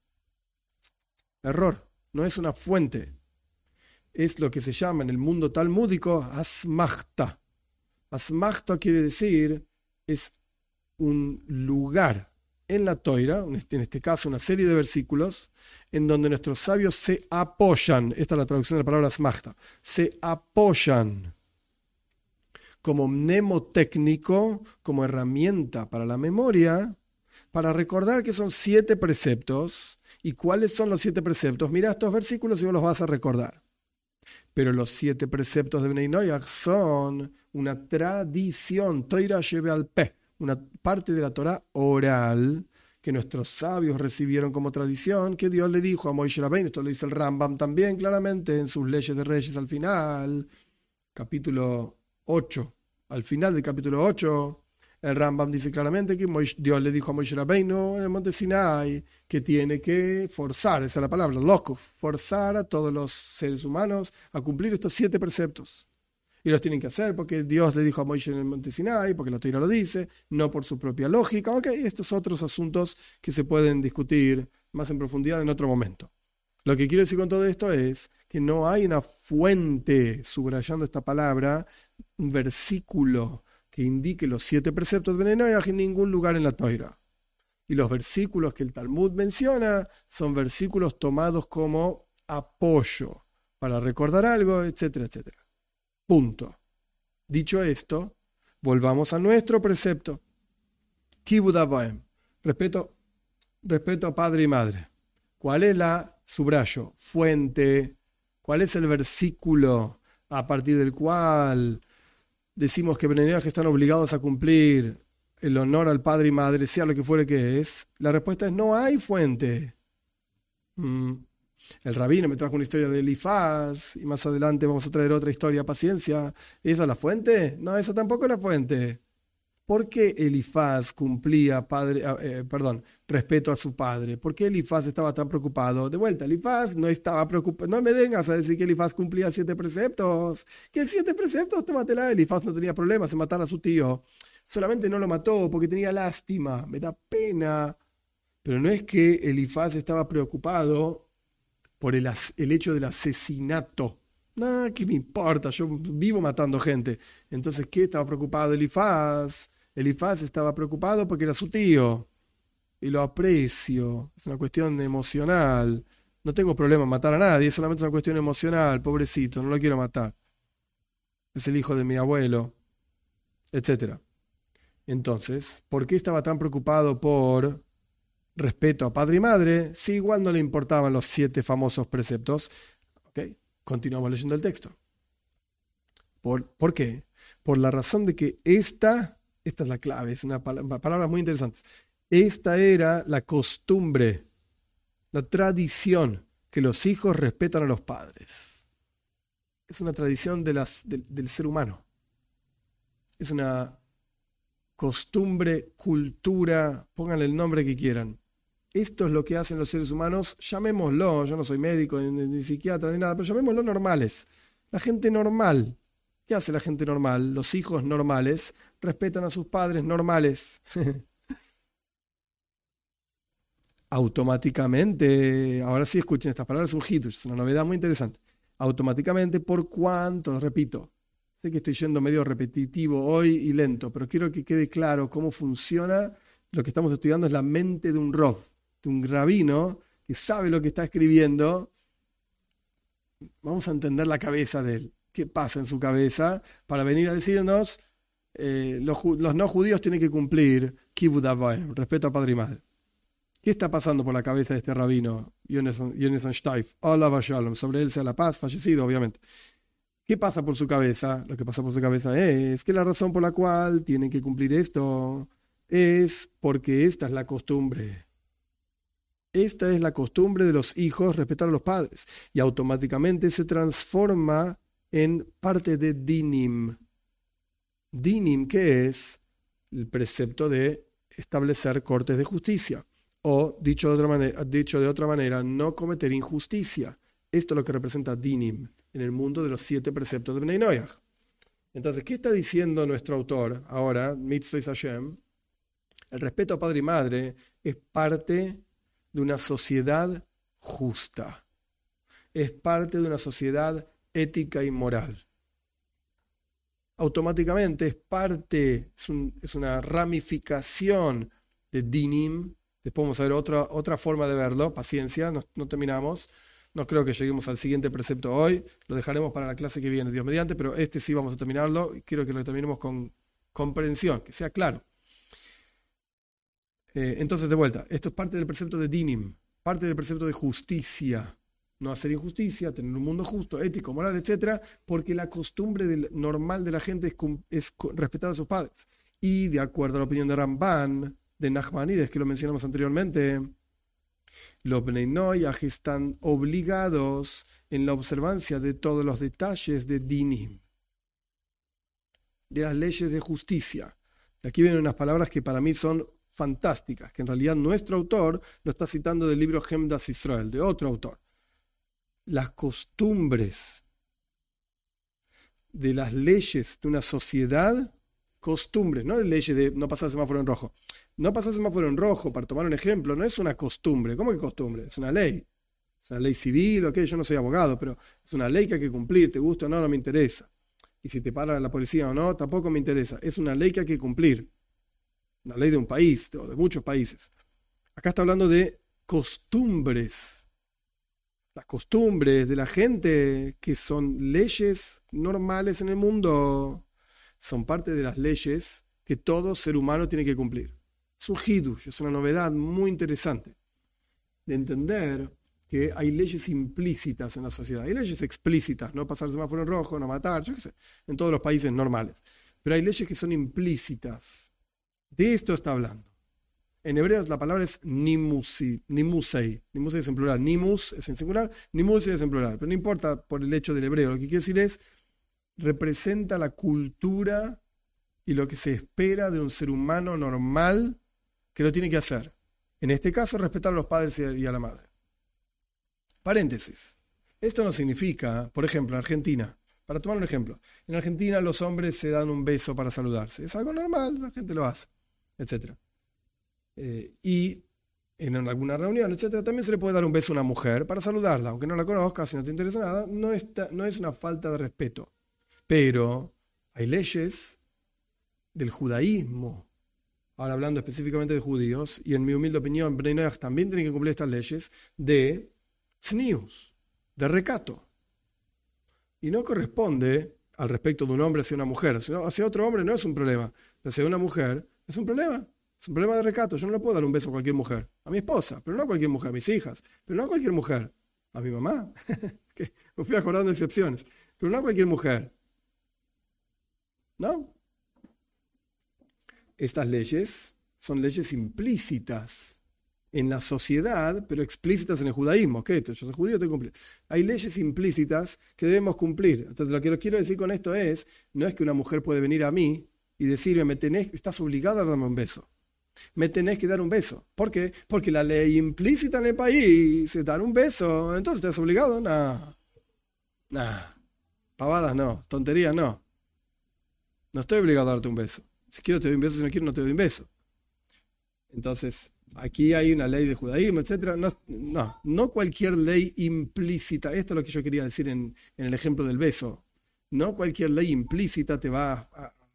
Error, no es una fuente. Es lo que se llama en el mundo talmúdico asmachta. Asmachta quiere decir, es un lugar en la Toira, en este caso una serie de versículos, en donde nuestros sabios se apoyan, esta es la traducción de la palabra asmachta, se apoyan como mnemotécnico, como herramienta para la memoria, para recordar que son 7 preceptos. ¿Y cuáles son los 7 preceptos? Mira estos versículos y vos los vas a recordar. Pero los 7 preceptos de Bnei Noach son una tradición, Toira Shebe'al Peh, una parte de la Torah oral que nuestros sabios recibieron como tradición, que Dios le dijo a Moishe Rabbeinu. Esto lo dice el Rambam también claramente en sus Leyes de Reyes al final, capítulo 8. Al final del capítulo 8, el Rambam dice claramente que Dios le dijo a Moishe Rabbeinu en el monte Sinai que tiene que forzar, esa es la palabra, lokuf, forzar a todos los seres humanos a cumplir estos 7 preceptos. Y los tienen que hacer porque Dios le dijo a Moishe en el monte Sinai, porque la Torá lo dice, no por su propia lógica. Ok, estos otros asuntos que se pueden discutir más en profundidad en otro momento. Lo que quiero decir con todo esto es que no hay una fuente, subrayando esta palabra, un versículo que indique los 7 preceptos de Bnei Noach en ningún lugar en la Torá. Y los versículos que el Talmud menciona son versículos tomados como apoyo para recordar algo, etcétera, etcétera. Punto. Dicho esto, volvamos a nuestro precepto. Kibud Avaim. Respeto a padre y madre. ¿Cuál es la, subrayo, fuente? ¿Cuál es el versículo a partir del cual decimos que Bnei Noach están obligados a cumplir el honor al padre y madre, sea lo que fuere que es? La respuesta es: no hay fuente. El rabino me trajo una historia de Elifaz y más adelante vamos a traer otra historia, paciencia. ¿Esa es la fuente? No, esa tampoco es la fuente. ¿Por qué Elifaz cumplía respeto a su padre? ¿Por qué Elifaz estaba tan preocupado? De vuelta, Elifaz no estaba preocupado. No me vengas a decir que Elifaz cumplía 7 preceptos. ¿Qué 7 preceptos? Tómatela. Elifaz no tenía problemas en matar a su tío. Solamente no lo mató porque tenía lástima. Me da pena. Pero no es que Elifaz estaba preocupado por el hecho del asesinato. No, ¿qué me importa? Yo vivo matando gente. Entonces, ¿qué estaba preocupado Elifaz? Elifaz estaba preocupado porque era su tío. Y lo aprecio. Es una cuestión emocional. No tengo problema en matar a nadie. Es solamente una cuestión emocional. Pobrecito, no lo quiero matar. Es el hijo de mi abuelo. Etcétera. Entonces, ¿por qué estaba tan preocupado por respeto a padre y madre si igual no le importaban los 7 famosos preceptos? Okay. Continuamos leyendo el texto. ¿Por qué? Por la razón de que esta es la clave, es una palabra muy interesante. Esta era la costumbre, la tradición, que los hijos respetan a los padres. Es una tradición del ser humano. Es una costumbre, cultura, pónganle el nombre que quieran. Esto es lo que hacen los seres humanos, llamémoslo, yo no soy médico, ni psiquiatra, ni nada, pero llamémoslo normales. La gente normal. ¿Qué hace la gente normal? Los hijos normales respetan a sus padres normales. Automáticamente, ahora sí escuchen estas palabras, es un hidush, es una novedad muy interesante. Automáticamente, ¿por cuánto? Repito, sé que estoy yendo medio repetitivo hoy y lento, pero quiero que quede claro cómo funciona. Lo que estamos estudiando es la mente de un rob, de un rabino que sabe lo que está escribiendo. Vamos a entender la cabeza de él. ¿Qué pasa en su cabeza para venir a decirnos los no judíos tienen que cumplir Kibud Av Va'em, respeto a padre y madre? ¿Qué está pasando por la cabeza de este rabino, Yonason Steif? Alav Shalom, sobre él sea la paz, fallecido, obviamente. ¿Qué pasa por su cabeza? Lo que pasa por su cabeza es que la razón por la cual tienen que cumplir esto es porque esta es la costumbre. Esta es la costumbre de los hijos, respetar a los padres. Y automáticamente se transforma en parte de dinim. Dinim, que es el precepto de establecer cortes de justicia. O, dicho de otra manera, no cometer injusticia. Esto es lo que representa dinim en el mundo de los 7 preceptos de Bnei Noach. Entonces, ¿qué está diciendo nuestro autor ahora, Mitzvah Hashem? El respeto a padre y madre es parte de una sociedad justa. Es parte de una sociedad ética y moral. Automáticamente es una ramificación de dinim. Después vamos a ver otra forma de verlo. Paciencia, no terminamos. No creo que lleguemos al siguiente precepto hoy. Lo dejaremos para la clase que viene, Dios mediante, pero este sí vamos a terminarlo. Y quiero que lo terminemos con comprensión, que sea claro. Entonces, de vuelta, esto es parte del precepto de dinim, parte del precepto de justicia. No hacer injusticia, tener un mundo justo, ético, moral, etc. Porque la costumbre normal de la gente es respetar a sus padres. Y de acuerdo a la opinión de Ramban, de Nachmanides, que lo mencionamos anteriormente, los Bnei Noach están obligados en la observancia de todos los detalles de dinim, de las leyes de justicia. Y aquí vienen unas palabras que para mí son fantásticas, que en realidad nuestro autor lo está citando del libro Hemdas Israel, de otro autor. Las costumbres de las leyes de una sociedad, costumbres, no de leyes de no pasar el semáforo en rojo. No pasar el semáforo en rojo, para tomar un ejemplo, no es una costumbre. ¿Cómo que costumbre? Es una ley. Es una ley civil, ok, yo no soy abogado, pero es una ley que hay que cumplir, te gusta o no, no me interesa. Y si te para la policía o no, tampoco me interesa. Es una ley que hay que cumplir. Una ley de un país, o de muchos países. Acá está hablando de costumbres. Las costumbres de la gente, que son leyes normales en el mundo, son parte de las leyes que todo ser humano tiene que cumplir. Es un hidush, es una novedad muy interesante de entender que hay leyes implícitas en la sociedad. Hay leyes explícitas, no pasar el semáforo en rojo, no matar, yo qué sé, en todos los países normales. Pero hay leyes que son implícitas. De esto está hablando. En hebreo la palabra es nimusei. Nimusei es en plural. Nimus es en singular, nimusei es en plural. Pero no importa por el hecho del hebreo. Lo que quiero decir es, representa la cultura y lo que se espera de un ser humano normal que lo tiene que hacer. En este caso, respetar a los padres y a la madre. Paréntesis. Esto no significa, por ejemplo, en Argentina, para tomar un ejemplo, en Argentina los hombres se dan un beso para saludarse. Es algo normal, la gente lo hace, etc. Y en alguna reunión, etc., también se le puede dar un beso a una mujer para saludarla, aunque no la conozcas, si no te interesa nada, no es una falta de respeto. Pero hay leyes del judaísmo, ahora hablando específicamente de judíos, y en mi humilde opinión, Bnei Noach también tiene que cumplir estas leyes de tznius, de recato. Y no corresponde al respecto de un hombre hacia una mujer. Sino hacia otro hombre no es un problema, pero hacia una mujer es un problema. Es un problema de recato. Yo no le puedo dar un beso a cualquier mujer. A mi esposa, pero no a cualquier mujer. A mis hijas, pero no a cualquier mujer. A mi mamá. Me fui acordando de excepciones. Pero no a cualquier mujer. ¿No? Estas leyes son leyes implícitas en la sociedad, pero explícitas en el judaísmo. ¿Ok? Yo soy judío, tengo que cumplir. Hay leyes implícitas que debemos cumplir. Entonces, lo que quiero decir con esto es, no es que una mujer puede venir a mí y decirme, estás obligado a darme un beso. Me tenés que dar un beso. ¿Por qué? Porque la ley implícita en el país es dar un beso. Entonces, ¿estás obligado? Nah. Pavadas no. Tonterías no. No estoy obligado a darte un beso. Si quiero te doy un beso, si no quiero no te doy un beso. Entonces, aquí hay una ley de judaísmo, etc. No cualquier ley implícita. Esto es lo que yo quería decir en el ejemplo del beso. No cualquier ley implícita te va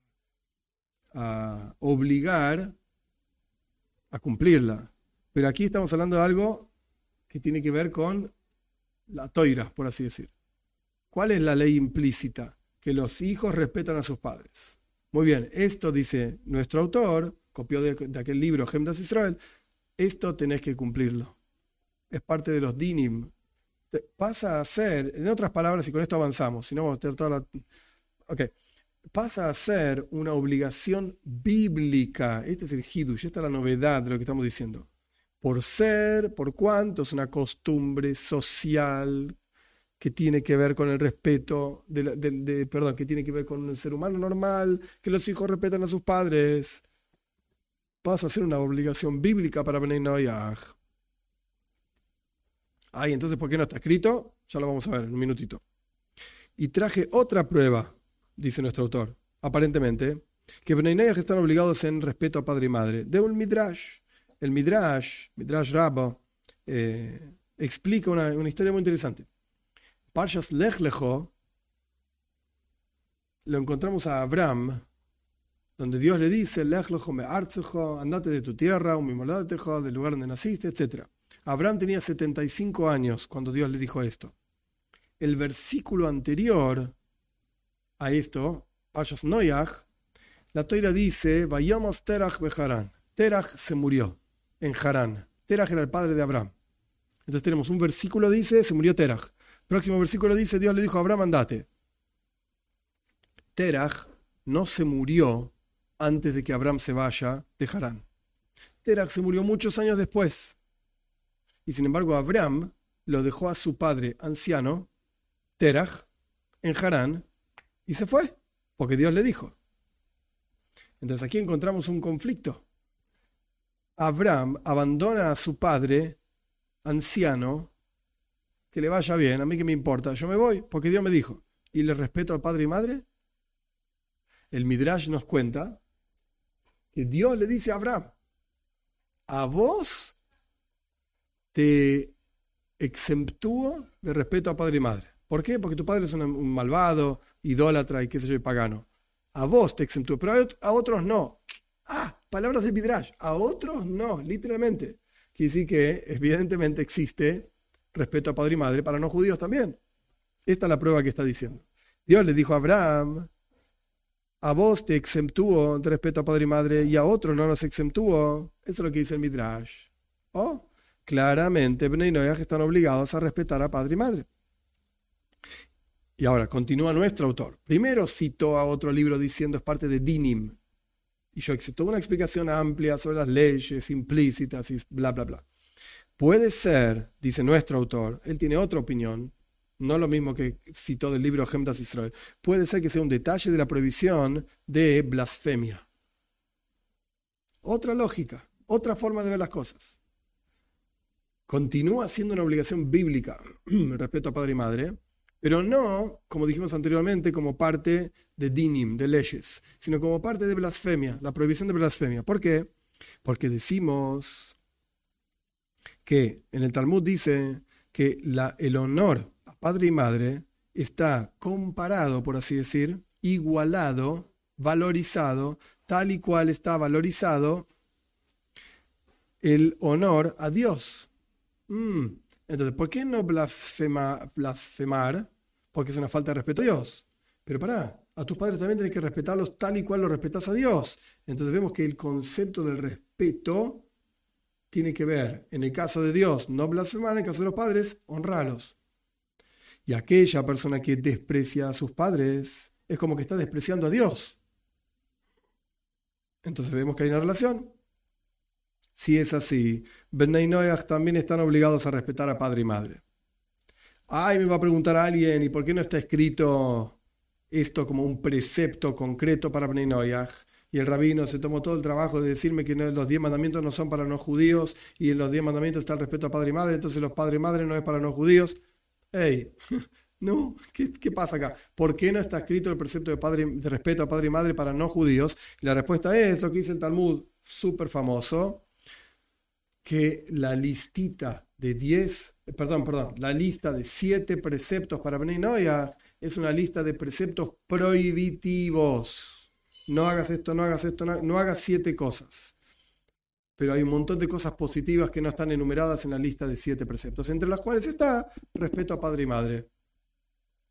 a obligar a cumplirla. Pero aquí estamos hablando de algo que tiene que ver con la toira, por así decir. ¿Cuál es la ley implícita? Que los hijos respetan a sus padres. Muy bien, esto dice nuestro autor, copió de aquel libro, Hemdas Israel, esto tenés que cumplirlo. Es parte de los dinim. Pasa a ser, en otras palabras, y con esto avanzamos, si no vamos a tener toda la... Ok. Pasa a ser una obligación bíblica. Este es el hidush, esta es la novedad de lo que estamos diciendo. Por cuanto es una costumbre social que tiene que ver con el respeto, que tiene que ver con el ser humano normal, que los hijos respetan a sus padres. Pasa a ser una obligación bíblica para Bnei Noach. Entonces, ¿por qué no está escrito? Ya lo vamos a ver en un minutito. Y traje otra prueba, dice nuestro autor, aparentemente, que Bnei Noach están obligados en respeto a padre y madre, de un midrash. El Midrash Rabbah, explica una historia muy interesante. Parshas Lech Lecho lo encontramos a Abraham, donde Dios le dice, Lech Lecho me'artzecho, andate de tu tierra, umimoldatecho, del lugar donde naciste, etc. Abraham tenía 75 años cuando Dios le dijo esto. El versículo anterior a esto, Parshas Noach, la Toira dice, Vayamos Terach beharán. Terach se murió en Harán. Terach era el padre de Abraham. Entonces tenemos un versículo dice, se murió Terach. Próximo versículo dice, Dios le dijo a Abraham, andate. Terach no se murió antes de que Abraham se vaya de Harán. Terach se murió muchos años después. Y sin embargo Abraham lo dejó a su padre anciano, Terach, en Harán, y se fue, porque Dios le dijo. Entonces aquí encontramos un conflicto. Abraham abandona a su padre anciano, que le vaya bien, a mí que me importa, yo me voy porque Dios me dijo. ¿Y le respeto al padre y madre? El Midrash nos cuenta que Dios le dice a Abraham, a vos te exemptúo de respeto a padre y madre. ¿Por qué? Porque tu padre es un malvado, idólatra y qué sé yo, y pagano. A vos te exemptúo, pero a otros no. Palabras de Midrash, a otros no, literalmente. Quiere decir que evidentemente existe respeto a padre y madre para no judíos también. Esta es la prueba que está diciendo. Dios le dijo a Abraham, a vos te exemptúo de respeto a padre y madre y a otros no los exemptúo. Eso es lo que dice el Midrash. Claramente Bnei Noach están obligados a respetar a padre y madre. Y ahora continúa nuestro autor. Primero citó a otro libro diciendo es parte de Dinim. Y yo hice toda una explicación amplia sobre las leyes implícitas y bla, bla, bla. Puede ser, dice nuestro autor, él tiene otra opinión, no lo mismo que citó del libro Hemdas Israel, puede ser que sea un detalle de la prohibición de blasfemia. Otra lógica, otra forma de ver las cosas. Continúa siendo una obligación bíblica el respeto a padre y madre, pero no, como dijimos anteriormente, como parte de dinim, de leyes, sino como parte de blasfemia, la prohibición de blasfemia. ¿Por qué? Porque decimos que en el Talmud dice que el honor a padre y madre está comparado, por así decir, igualado, valorizado, tal y cual está valorizado el honor a Dios. Entonces, ¿por qué no blasfemar? Porque es una falta de respeto a Dios. Pero a tus padres también tenés que respetarlos tal y cual los respetás a Dios. Entonces vemos que el concepto del respeto tiene que ver, en el caso de Dios, no blasfemar, en el caso de los padres, honrarlos. Y aquella persona que desprecia a sus padres es como que está despreciando a Dios. Entonces vemos que hay una relación. Si es así, Bnei Noach también están obligados a respetar a padre y madre. Me va a preguntar alguien, ¿y por qué no está escrito esto como un precepto concreto para Bnei Noach? Y el rabino se tomó todo el trabajo de decirme que los 10 mandamientos no son para no judíos y en los 10 mandamientos está el respeto a padre y madre, entonces los padre y madre no es para no judíos. ¿No? ¿Qué pasa acá? ¿Por qué no está escrito el precepto de respeto a padre y madre para no judíos? Y la respuesta es lo que dice el Talmud, súper famoso, que la listita de la lista de 7 preceptos para Bnei Noach es una lista de preceptos prohibitivos. No hagas esto, no hagas esto, no hagas 7 cosas. Pero hay un montón de cosas positivas que no están enumeradas en la lista de 7 preceptos, entre las cuales está respeto a padre y madre.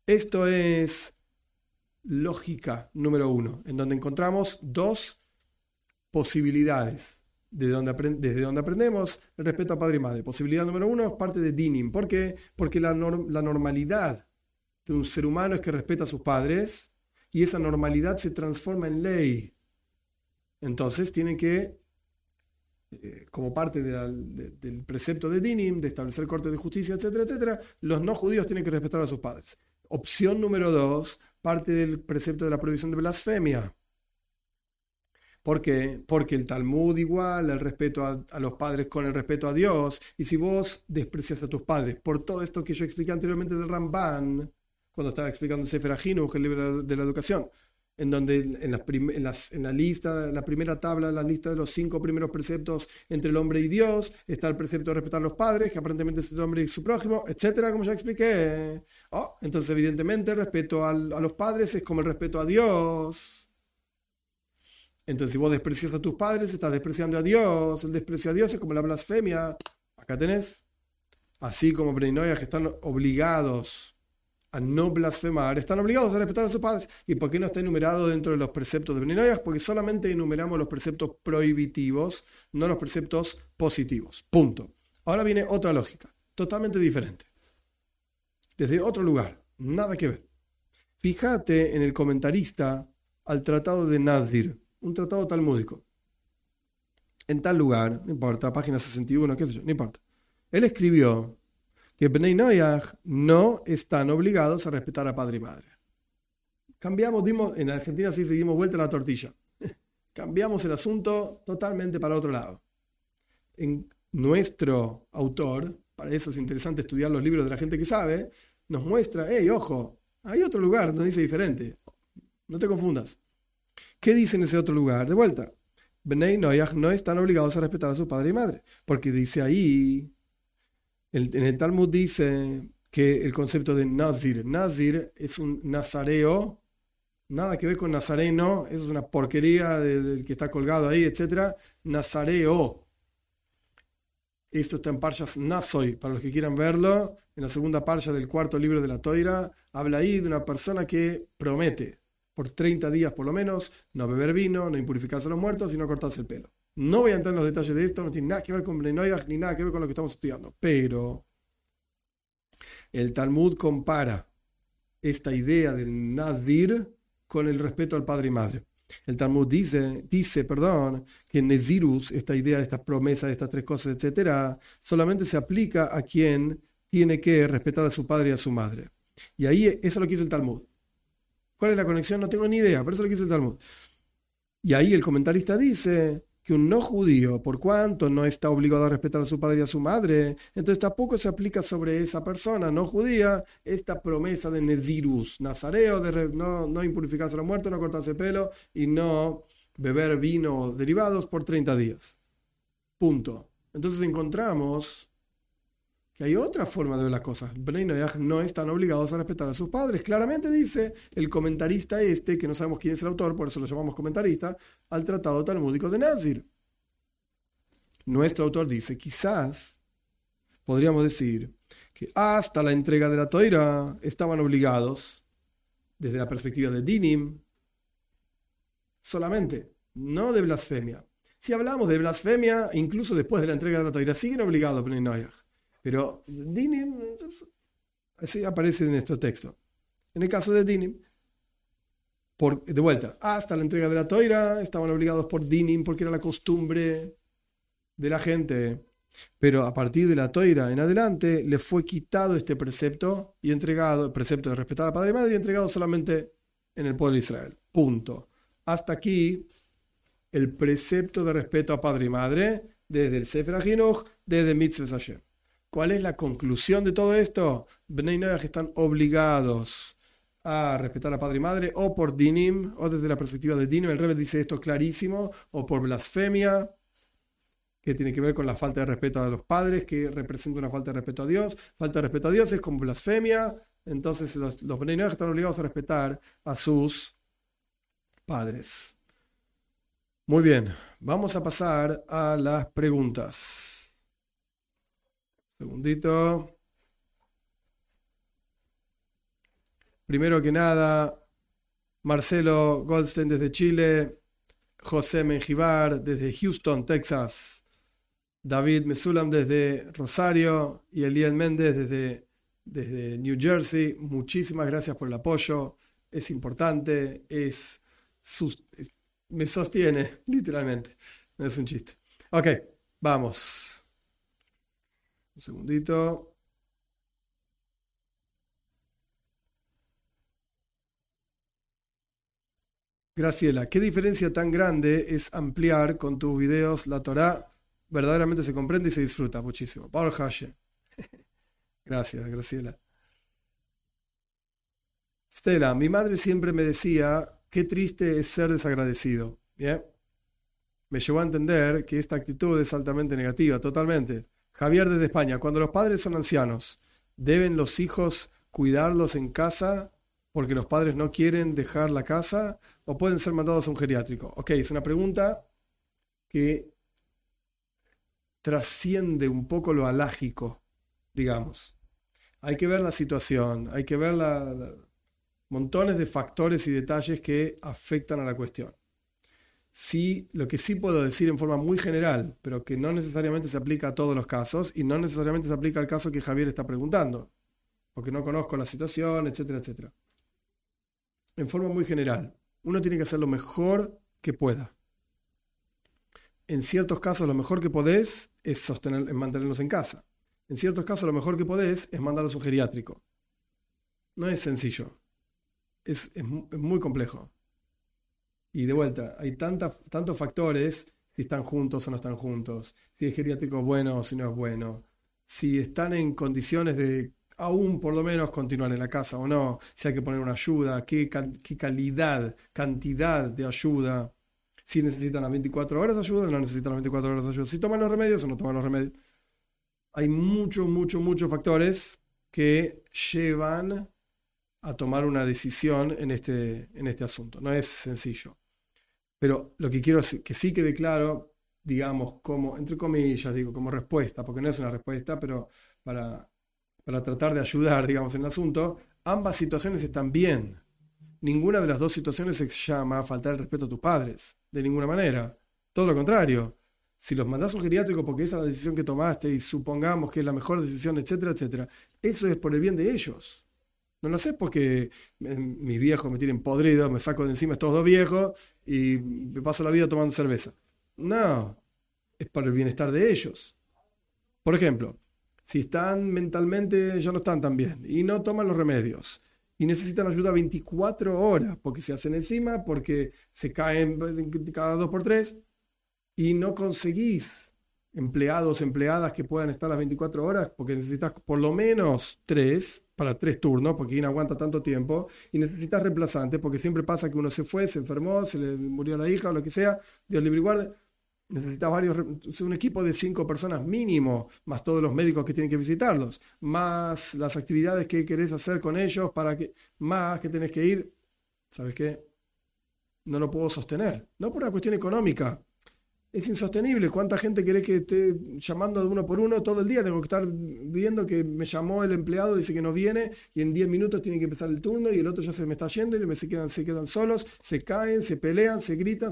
Esto es lógica número 1, en donde encontramos dos posibilidades desde donde aprendemos el respeto a padre y madre. Posibilidad número 1 es parte de Dinim. ¿Por qué? Porque la normalidad de un ser humano es que respeta a sus padres y esa normalidad se transforma en ley. Entonces tiene que, como parte del precepto de Dinim, de establecer corte de justicia, etcétera, etcétera, los no judíos tienen que respetar a sus padres. Opción número 2, parte del precepto de la prohibición de blasfemia. ¿Por qué? Porque el Talmud iguala el respeto a los padres con el respeto a Dios. Y si vos desprecias a tus padres por todo esto que yo expliqué anteriormente del Ramban, cuando estaba explicando Sefer HaChinuch, el libro de la educación, en donde en la lista, en la primera tabla, la lista de los 5 primeros preceptos entre el hombre y Dios, está el precepto de respetar a los padres, que aparentemente es el hombre y su prójimo, etcétera, como ya expliqué. Entonces, evidentemente, el respeto a los padres es como el respeto a Dios. Entonces, si vos desprecias a tus padres, estás despreciando a Dios. El desprecio a Dios es como la blasfemia. Acá tenés. Así como Bnei Noach que están obligados a no blasfemar, están obligados a respetar a sus padres. ¿Y por qué no está enumerado dentro de los preceptos de Bnei Noach? Porque solamente enumeramos los preceptos prohibitivos, no los preceptos positivos. Punto. Ahora viene otra lógica, totalmente diferente. Desde otro lugar, nada que ver. Fíjate en el comentarista al tratado de Nazir, un tratado talmúdico. En tal lugar, no importa, página 61, qué sé yo, no importa. Él escribió que Bnei Noach no están obligados a respetar a padre y madre. En Argentina sí seguimos vuelta a la tortilla. Cambiamos el asunto totalmente para otro lado. En nuestro autor, para eso es interesante estudiar los libros de la gente que sabe, nos muestra, ojo, hay otro lugar donde dice diferente. No te confundas. ¿Qué dice en ese otro lugar? De vuelta, Bnei Noach no están obligados a respetar a su padre y madre, porque dice ahí, en el Talmud dice que el concepto de Nazir es un nazareo, nada que ver con nazareno, es una porquería del que está colgado ahí, etc. Nazareo. Esto está en Parshas Nasoy, para los que quieran verlo, en la segunda parsha del 4º libro de la Toira, habla ahí de una persona que promete por 30 días por lo menos, no beber vino, no impurificarse a los muertos y no cortarse el pelo. No voy a entrar en los detalles de esto, no tiene nada que ver con Bnei Noach ni nada que ver con lo que estamos estudiando. Pero el Talmud compara esta idea del Nazir con el respeto al padre y madre. El Talmud dice, que Nezirus, esta idea de estas promesas, de estas 3 cosas, etcétera, solamente se aplica a quien tiene que respetar a su padre y a su madre. Y ahí eso es lo que dice el Talmud. ¿Cuál es la conexión? No tengo ni idea, pero eso es lo que dice el Talmud. Y ahí el comentarista dice que un no judío, por cuanto no está obligado a respetar a su padre y a su madre, entonces tampoco se aplica sobre esa persona no judía esta promesa de Nezirus, nazareo, de no impurificarse a los muertos, no cortarse el pelo y no beber vino o derivados por 30 días. Punto. Entonces encontramos que hay otra forma de ver las cosas. Bnei Noach no están obligados a respetar a sus padres. Claramente dice el comentarista que no sabemos quién es el autor, por eso lo llamamos comentarista, al tratado talmúdico de Nazir. Nuestro autor dice, quizás podríamos decir que hasta la entrega de la Toira estaban obligados, desde la perspectiva de Dinim, solamente, no de blasfemia. Si hablamos de blasfemia, incluso después de la entrega de la Toira, siguen obligados Bnei Noach. Pero Dinim, así aparece en nuestro texto. En el caso de Dinim, de vuelta, hasta la entrega de la Toira estaban obligados por Dinim porque era la costumbre de la gente. Pero a partir de la Toira en adelante le fue quitado este precepto y entregado, el precepto de respetar a padre y madre, y entregado solamente en el pueblo de Israel. Punto. Hasta aquí el precepto de respeto a padre y madre desde el Sefer HaChinuch, desde Mitzvot Hashem. ¿Cuál es la conclusión de todo esto? Bnei Noach están obligados a respetar a padre y madre, o por Dinim, o desde la perspectiva de Dinim, el Rebbe dice esto clarísimo, o por blasfemia, que tiene que ver con la falta de respeto a los padres, que representa una falta de respeto a Dios. Falta de respeto a Dios es como blasfemia, entonces los Bnei Noach están obligados a respetar a sus padres. Muy bien, vamos a pasar a las preguntas. Segundito. Primero que nada, Marcelo Goldstein desde Chile, José Menjivar desde Houston, Texas, David Mesulam desde Rosario y Elian Méndez desde New Jersey. Muchísimas gracias por el apoyo. Es importante, me sostiene, literalmente. No es un chiste. Ok, vamos. Un segundito. Graciela, ¿qué diferencia tan grande es ampliar con tus videos la Torá? Verdaderamente se comprende y se disfruta muchísimo. Baruch Hashem. Gracias, Graciela. Stella, mi madre siempre me decía, qué triste es ser desagradecido. ¿Bien? Me llevó a entender que esta actitud es altamente negativa, totalmente. Javier desde España, cuando los padres son ancianos, ¿deben los hijos cuidarlos en casa porque los padres no quieren dejar la casa o pueden ser mandados a un geriátrico? Ok, es una pregunta que trasciende un poco lo alágico, digamos. Hay que ver la situación, hay que ver montones de factores y detalles que afectan a la cuestión. Sí, lo que sí puedo decir en forma muy general, pero que no necesariamente se aplica a todos los casos y no necesariamente se aplica al caso que Javier está preguntando, porque no conozco la situación, etcétera, etcétera. En forma muy general, uno tiene que hacer lo mejor que pueda. En ciertos casos lo mejor que podés es mantenerlos en casa. En ciertos casos lo mejor que podés es mandarlos a un geriátrico. No es sencillo, es muy complejo. Y de vuelta, hay tantos factores, si están juntos o no están juntos, si el geriátrico es bueno o si no es bueno, si están en condiciones de aún por lo menos continuar en la casa o no, si hay que poner una ayuda, qué calidad, cantidad de ayuda, si necesitan las 24 horas de ayuda o no necesitan las 24 horas de ayuda, si toman los remedios o no toman los remedios. Hay muchos factores que llevan a tomar una decisión en este asunto. No es sencillo. Pero lo que quiero es que sí quede claro, digamos, como, entre comillas, digo, como respuesta, porque no es una respuesta, pero para tratar de ayudar, digamos, en el asunto, ambas situaciones están bien. Ninguna de las dos situaciones se llama faltar el respeto a tus padres, de ninguna manera. Todo lo contrario. Si los mandás a un geriátrico porque esa es la decisión que tomaste y supongamos que es la mejor decisión, etcétera, etcétera, eso es por el bien de ellos. No lo sé porque mis viejos me tienen podrido, me saco de encima estos dos viejos y me paso la vida tomando cerveza. No, es para el bienestar de ellos. Por ejemplo, si están mentalmente, ya no están tan bien y no toman los remedios y necesitan ayuda 24 horas porque se hacen encima, porque se caen cada dos por tres y no conseguís empleados, empleadas que puedan estar las 24 horas porque necesitas por lo menos tres para 3 turnos, porque quien aguanta tanto tiempo, y necesitas reemplazantes, porque siempre pasa que uno se fue, se enfermó, se le murió la hija o lo que sea, Dios libre y guarde. Necesitas un equipo de 5 personas mínimo, más todos los médicos que tienen que visitarlos, más las actividades que querés hacer con ellos, más que tenés que ir. ¿Sabes qué? No lo puedo sostener. No por una cuestión económica. Es insostenible. ¿Cuánta gente quiere que esté llamando de uno por uno todo el día? Tengo que estar viendo que me llamó el empleado, dice que no viene y en 10 minutos tiene que empezar el turno y el otro ya se me está yendo y se quedan solos, se caen, se pelean, se gritan,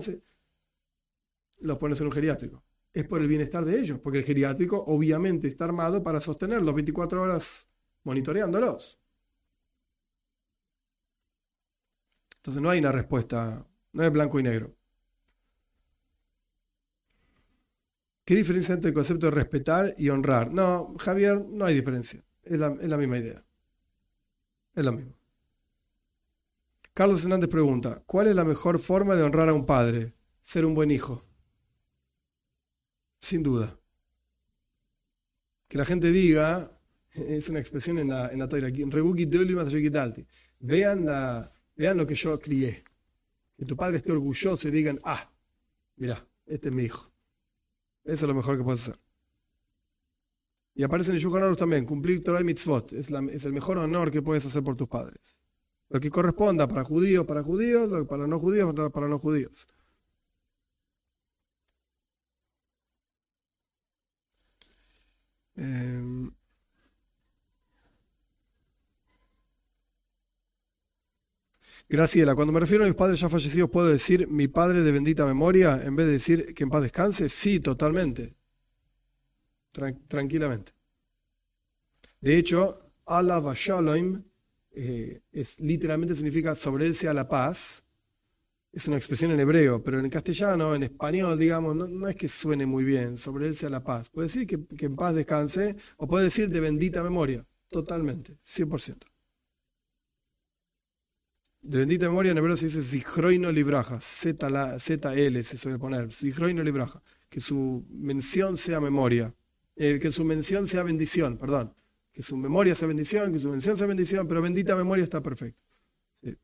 los pones en un geriátrico. Es por el bienestar de ellos, porque el geriátrico obviamente está armado para sostenerlos 24 horas monitoreándolos. Entonces no hay una respuesta, no es blanco y negro. ¿Qué diferencia entre el concepto de respetar y honrar? No, Javier, no hay diferencia. Es la misma idea. Es lo mismo. Carlos Hernández pregunta, ¿cuál es la mejor forma de honrar a un padre? Ser un buen hijo. Sin duda. Que la gente diga, es una expresión en la Torah, vean lo que yo crié. Que tu padre esté orgulloso y digan, mira, este es mi hijo. Eso es lo mejor que puedes hacer. Y aparece en el Shulchan Aruch también, cumplir Torah y Mitzvot. Es el mejor honor que puedes hacer por tus padres. Lo que corresponda para judíos, para no judíos, para no judíos. Eh, Graciela, cuando me refiero a mis padres ya fallecidos, ¿puedo decir mi padre de bendita memoria en vez de decir que en paz descanse? Sí, totalmente. Tranquilamente. De hecho, Alav Shalom literalmente significa sobre él sea la paz. Es una expresión en hebreo, pero en castellano, en español, digamos, no es que suene muy bien, sobre él sea la paz. Puede decir que en paz descanse, o puede decir de bendita memoria, totalmente, 100%. De bendita memoria en hebreo se dice Zichroino Libraja, ZL se suele poner, Zichroino Libraja, que su mención sea memoria, que su mención sea bendición, perdón, que su memoria sea bendición, que su mención sea bendición, pero bendita memoria está perfecto. Sí.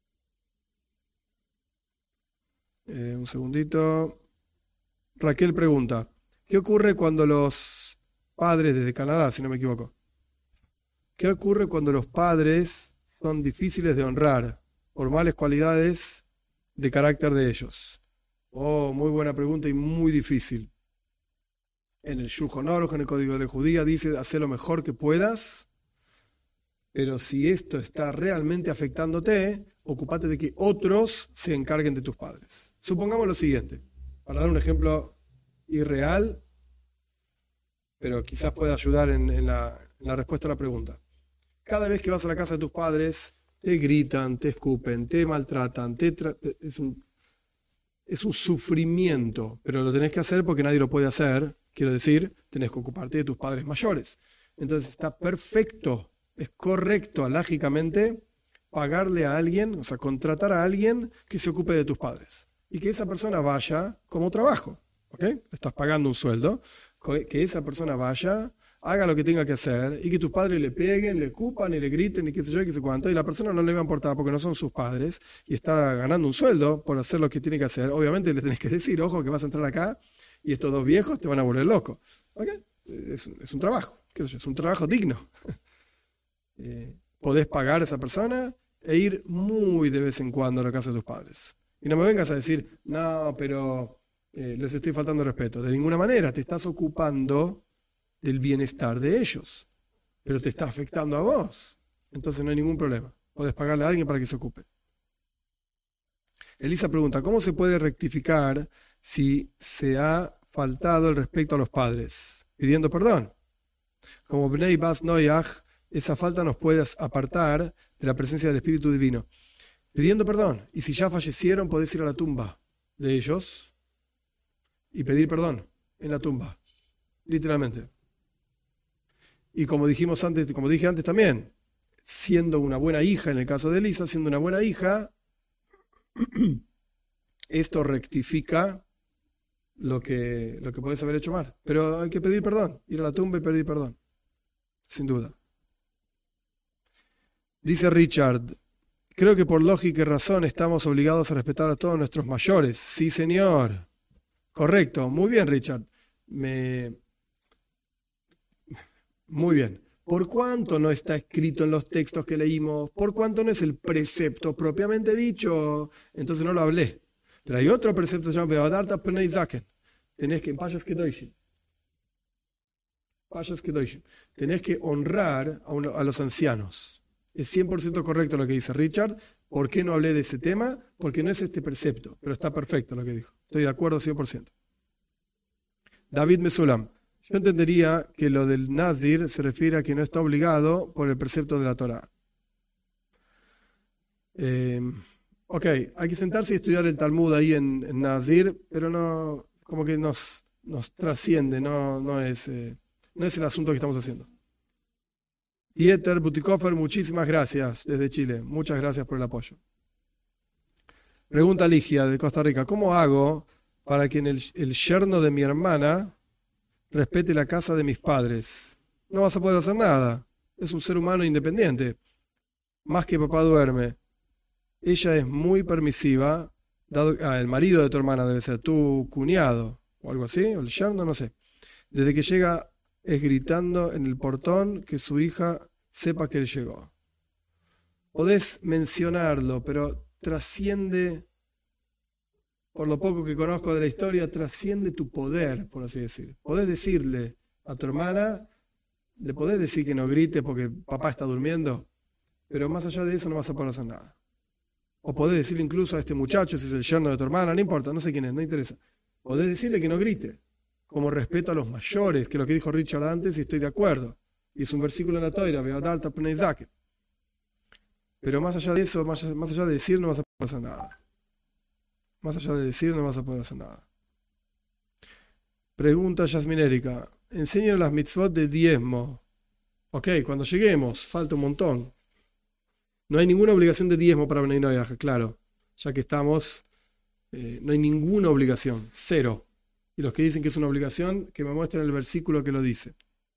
Un segundito. Raquel pregunta, ¿qué ocurre cuando los padres, desde Canadá, si no me equivoco, qué ocurre cuando los padres son difíciles de honrar por malas cualidades de carácter de ellos? Oh, muy buena pregunta y muy difícil. En el Shulchan Aruch, en el Código de la Judía, dice, haz lo mejor que puedas, pero si esto está realmente afectándote, ocúpate de que otros se encarguen de tus padres. Supongamos lo siguiente, para dar un ejemplo irreal, pero quizás pueda ayudar en la respuesta a la pregunta. Cada vez que vas a la casa de tus padres, te gritan, te escupen, te maltratan, es un sufrimiento, pero lo tenés que hacer porque nadie lo puede hacer. Quiero decir, tenés que ocuparte de tus padres mayores. Entonces está perfecto, es correcto, alágicamente, pagarle a alguien, o sea, contratar a alguien que se ocupe de tus padres. Y que esa persona vaya como trabajo, ¿ok? Le estás pagando un sueldo, que esa persona vaya, haga lo que tenga que hacer, y que tus padres le peguen, le escupan y le griten y qué sé yo y qué sé cuánto, y la persona no le va a importar porque no son sus padres, y está ganando un sueldo por hacer lo que tiene que hacer. Obviamente le tenés que decir, ojo, que vas a entrar acá, y estos dos viejos te van a volver loco. ¿Ok? Es un trabajo, qué sé yo, es un trabajo digno. Podés pagar a esa persona e ir muy de vez en cuando a la casa de tus padres. Y no me vengas a decir, no, pero les estoy faltando respeto. De ninguna manera, te estás ocupando del bienestar de ellos, pero te está afectando a vos. Entonces no hay ningún problema. Podés pagarle a alguien para que se ocupe. Elisa pregunta, ¿cómo se puede rectificar si se ha faltado el respeto a los padres? Pidiendo perdón. Como Bnei Bas Noyach, esa falta nos puede apartar de la presencia del Espíritu Divino. Pidiendo perdón. Y si ya fallecieron, podés ir a la tumba de ellos y pedir perdón en la tumba. Literalmente. Y como dijimos antes, como dije antes también, siendo una buena hija, en el caso de Elisa, siendo una buena hija, esto rectifica lo que podés haber hecho mal. Pero hay que pedir perdón, ir a la tumba y pedir perdón. Sin duda. Dice Richard, creo que por lógica y razón estamos obligados a respetar a todos nuestros mayores. Sí, señor. Correcto. Muy bien, Richard. Muy bien. ¿Por cuánto no está escrito en los textos que leímos? ¿Por cuánto no es el precepto propiamente dicho? Entonces no lo hablé. Pero hay otro precepto que se llama Bevadarta Pnei Zaken. Tenés que, en Pashas Kedoshim. Tenés que honrar a los ancianos. Es 100% correcto lo que dice Richard. ¿Por qué no hablé de ese tema? Porque no es este precepto, pero está perfecto lo que dijo. Estoy de acuerdo 100%. David Mesulam. Yo entendería que lo del Nazir se refiere a que no está obligado por el precepto de la Torá. Ok, hay que sentarse y estudiar el Talmud ahí en Nazir, pero no, como que nos trasciende, no es el asunto que estamos haciendo. Dieter Butikofer, muchísimas gracias desde Chile. Muchas gracias por el apoyo. Pregunta Ligia de Costa Rica. ¿Cómo hago para que el yerno de mi hermana respete la casa de mis padres? No vas a poder hacer nada. Es un ser humano independiente. Más que papá duerme. Ella es muy permisiva. El marido de tu hermana debe ser tu cuñado o algo así, o el yerno, no sé. Desde que llega es gritando en el portón que su hija sepa que él llegó. Podés mencionarlo, pero trasciende, por lo poco que conozco de la historia, trasciende tu poder, por así decir. Podés decirle a tu hermana, le podés decir que no grite porque papá está durmiendo, pero más allá de eso no vas a poder hacer nada. O podés decirle incluso a este muchacho, si es el yerno de tu hermana, no importa, no sé quién es, no interesa. Podés decirle que no grite, como respeto a los mayores, que es lo que dijo Richard antes y estoy de acuerdo. Y es un versículo en la Toira, Beadalta Pnei Zaken. Pero más allá de eso, más allá de decir, no vas a poder hacer nada. Más allá de decir, no vas a poder hacer nada. Pregunta Yasmin Erika. Enséñanos las mitzvot de diezmo. Ok, cuando lleguemos, falta un montón. No hay ninguna obligación de diezmo para Bnei Noach, claro. Ya que estamos, no hay ninguna obligación, cero. Y los que dicen que es una obligación, que me muestren el versículo que lo dice.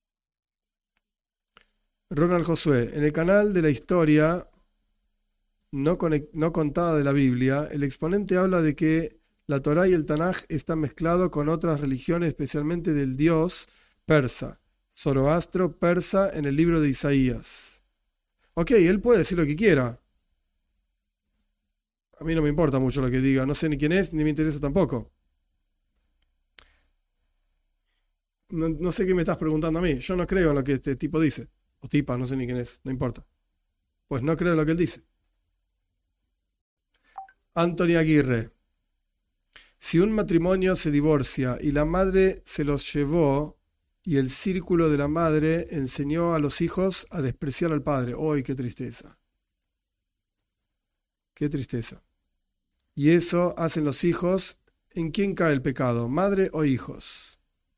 Ronald Josué, en el canal de la historia no contada de la Biblia, el exponente habla de que la Torá y el Tanaj están mezclados con otras religiones, especialmente del dios persa, Zoroastro persa, en el libro de Isaías. Ok, él puede decir lo que quiera. A mí no me importa mucho lo que diga, no sé ni quién es, ni me interesa tampoco. No sé qué me estás preguntando a mí, yo no creo en lo que este tipo dice. O tipa, no sé ni quién es, no importa. Pues no creo en lo que él dice. Anthony Aguirre. Si un matrimonio se divorcia y la madre se los llevó y el círculo de la madre enseñó a los hijos a despreciar al padre. ¡Uy, qué tristeza! ¡Qué tristeza! Y eso hacen los hijos. ¿En quién cae el pecado? ¿Madre o hijos?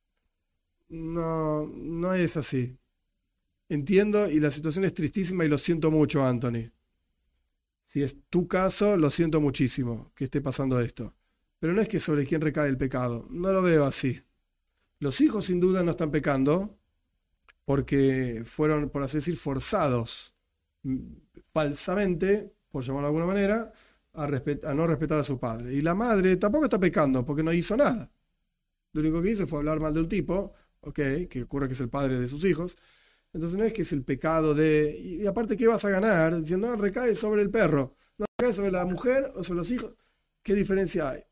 No, no es así. Entiendo y la situación es tristísima y lo siento mucho, Anthony. Si es tu caso, lo siento muchísimo que esté pasando esto. Pero no es que sobre quién recae el pecado. No lo veo así. Los hijos sin duda no están pecando porque fueron, por así decir, forzados falsamente, por llamarlo de alguna manera, a no respetar a su padre. Y la madre tampoco está pecando porque no hizo nada. Lo único que hizo fue hablar mal de un tipo, okay, que ocurre que es el padre de sus hijos. Entonces no es que es el pecado de... Y aparte, ¿qué vas a ganar? Diciendo, no, recae sobre el perro. No recae sobre la mujer o sobre los hijos. ¿Qué diferencia hay?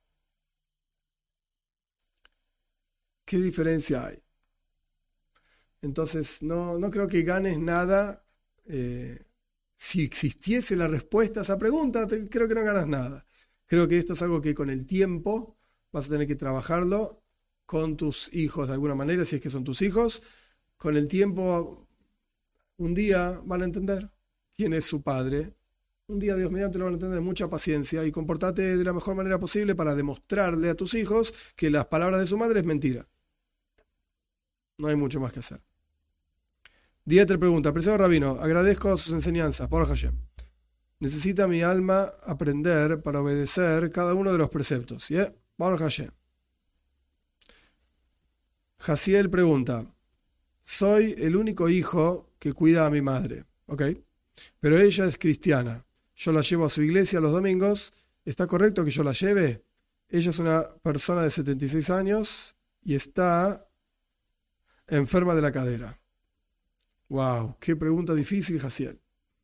¿Qué diferencia hay? Entonces, no creo que ganes nada. Si existiese la respuesta a esa pregunta, creo que no ganas nada. Creo que esto es algo que con el tiempo vas a tener que trabajarlo con tus hijos de alguna manera, si es que son tus hijos. Con el tiempo, un día van a entender quién es su padre. Un día, Dios mediante, lo van a entender. Mucha paciencia y comportate de la mejor manera posible para demostrarle a tus hijos que las palabras de su madre es mentira. No hay mucho más que hacer. Dieter pregunta, apreciado rabino, agradezco sus enseñanzas, Baruch Hashem. Necesita mi alma aprender para obedecer cada uno de los preceptos. ¿Yeah? Baruch Hashem. Jaciel pregunta, soy el único hijo que cuida a mi madre, ¿ok? Pero ella es cristiana. Yo la llevo a su iglesia los domingos. ¿Está correcto que yo la lleve? Ella es una persona de 76 años y está enferma de la cadera. Wow, qué pregunta difícil, Jaciel.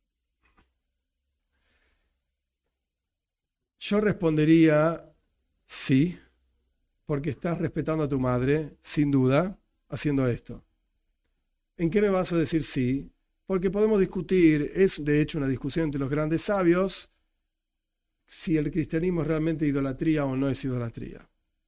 Yo respondería sí, porque estás respetando a tu madre, sin duda, haciendo esto. ¿En qué me vas a decir sí? Porque podemos discutir, es de hecho una discusión entre los grandes sabios, si el cristianismo es realmente idolatría o no es idolatría.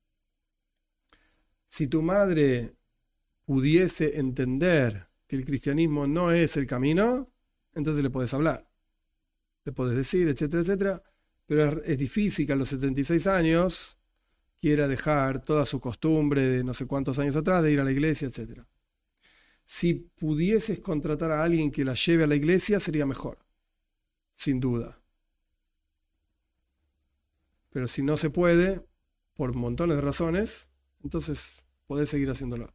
Si tu madre pudiese entender que el cristianismo no es el camino, entonces le puedes hablar, le puedes decir, etcétera, etcétera, pero es difícil que a los 76 años quiera dejar toda su costumbre de no sé cuántos años atrás de ir a la iglesia, etcétera. Si pudieses contratar a alguien que la lleve a la iglesia, sería mejor, sin duda. Pero si no se puede, por montones de razones, entonces podés seguir haciéndolo.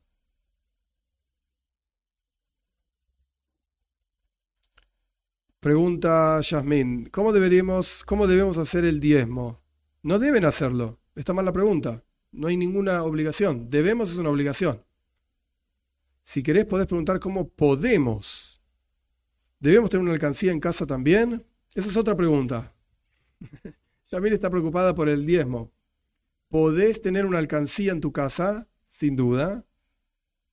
Pregunta Yasmín, ¿cómo debemos hacer el diezmo? No deben hacerlo, está mal la pregunta. No hay ninguna obligación, debemos es una obligación. Si querés podés preguntar cómo podemos. ¿Debemos tener una alcancía en casa también? Esa es otra pregunta. Yamil está preocupada por el diezmo. ¿Podés tener una alcancía en tu casa? Sin duda.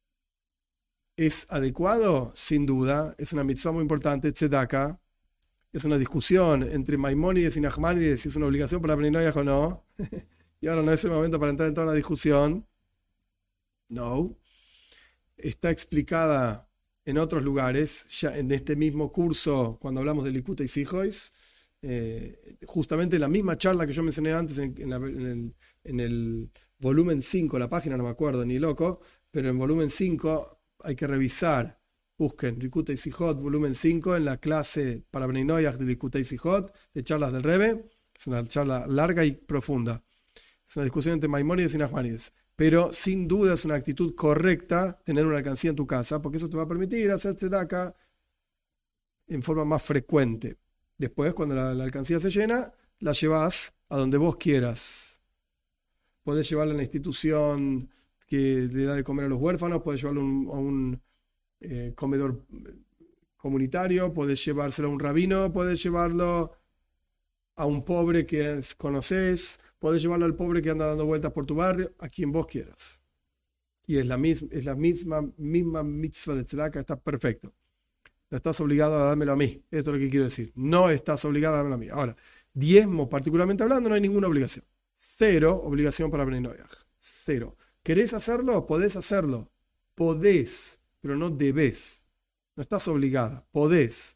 ¿Es adecuado? Sin duda. Es una mitzvah muy importante, tzedaka. Es una discusión entre Maimónides y Nachmanides si es una obligación para Bnei Noyaj o no. Y ahora no es el momento para entrar en toda la discusión. No. Está explicada en otros lugares, ya en este mismo curso, cuando hablamos de Likutei Sijois, justamente la misma charla que yo mencioné antes en el volumen 5, la página no me acuerdo ni loco, pero en volumen 5 hay que revisar. Busquen Likutei Sijot, volumen 5, en la clase para Bnei Noyaj de Likutei Sijot, de charlas del Rebbe. Es una charla larga y profunda. Es una discusión entre Maimónides y Nachmanides. Pero sin duda es una actitud correcta tener una alcancía en tu casa, porque eso te va a permitir hacer tzedaka en forma más frecuente. Después, cuando la alcancía se llena, la llevas a donde vos quieras. Podés llevarla a la institución que le da de comer a los huérfanos, podés llevarlo a un comedor comunitario, podés llevárselo a un rabino, podés llevarlo a un pobre que conoces, podés llevarlo al pobre que anda dando vueltas por tu barrio, a quien vos quieras. Y es la misma mitzvah de tzedaka, está perfecto. No estás obligado a dármelo a mí, esto es lo que quiero decir. No estás obligado a dármelo a mí. Ahora, diezmo particularmente hablando, no hay ninguna obligación. Cero obligación para Bnei Noyaj. Cero. ¿Querés hacerlo? Podés hacerlo. Podés, pero no debés. No estás obligada, podés.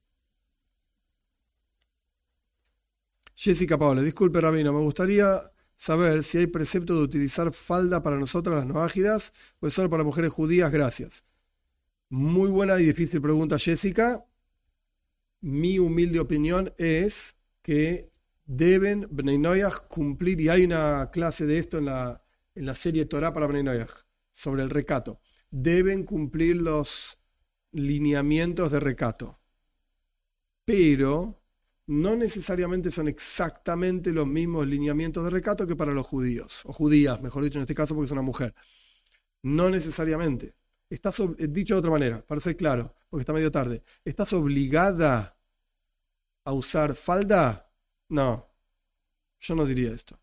Jessica Paola, disculpe Rabino, me gustaría saber si hay precepto de utilizar falda para nosotras las noágidas o es solo para mujeres judías. Gracias. Muy buena y difícil pregunta, Jessica. Mi humilde opinión es que deben Bnei Noyaj cumplir, y hay una clase de esto en la serie Torah para Bnei Noyaj, sobre el recato. Deben cumplir los lineamientos de recato, pero no necesariamente son exactamente los mismos lineamientos de recato que para los judíos, o judías, mejor dicho en este caso porque es una mujer. No necesariamente. Dicho de otra manera, para ser claro, porque está medio tarde, ¿estás obligada a usar falda? No, yo no diría esto.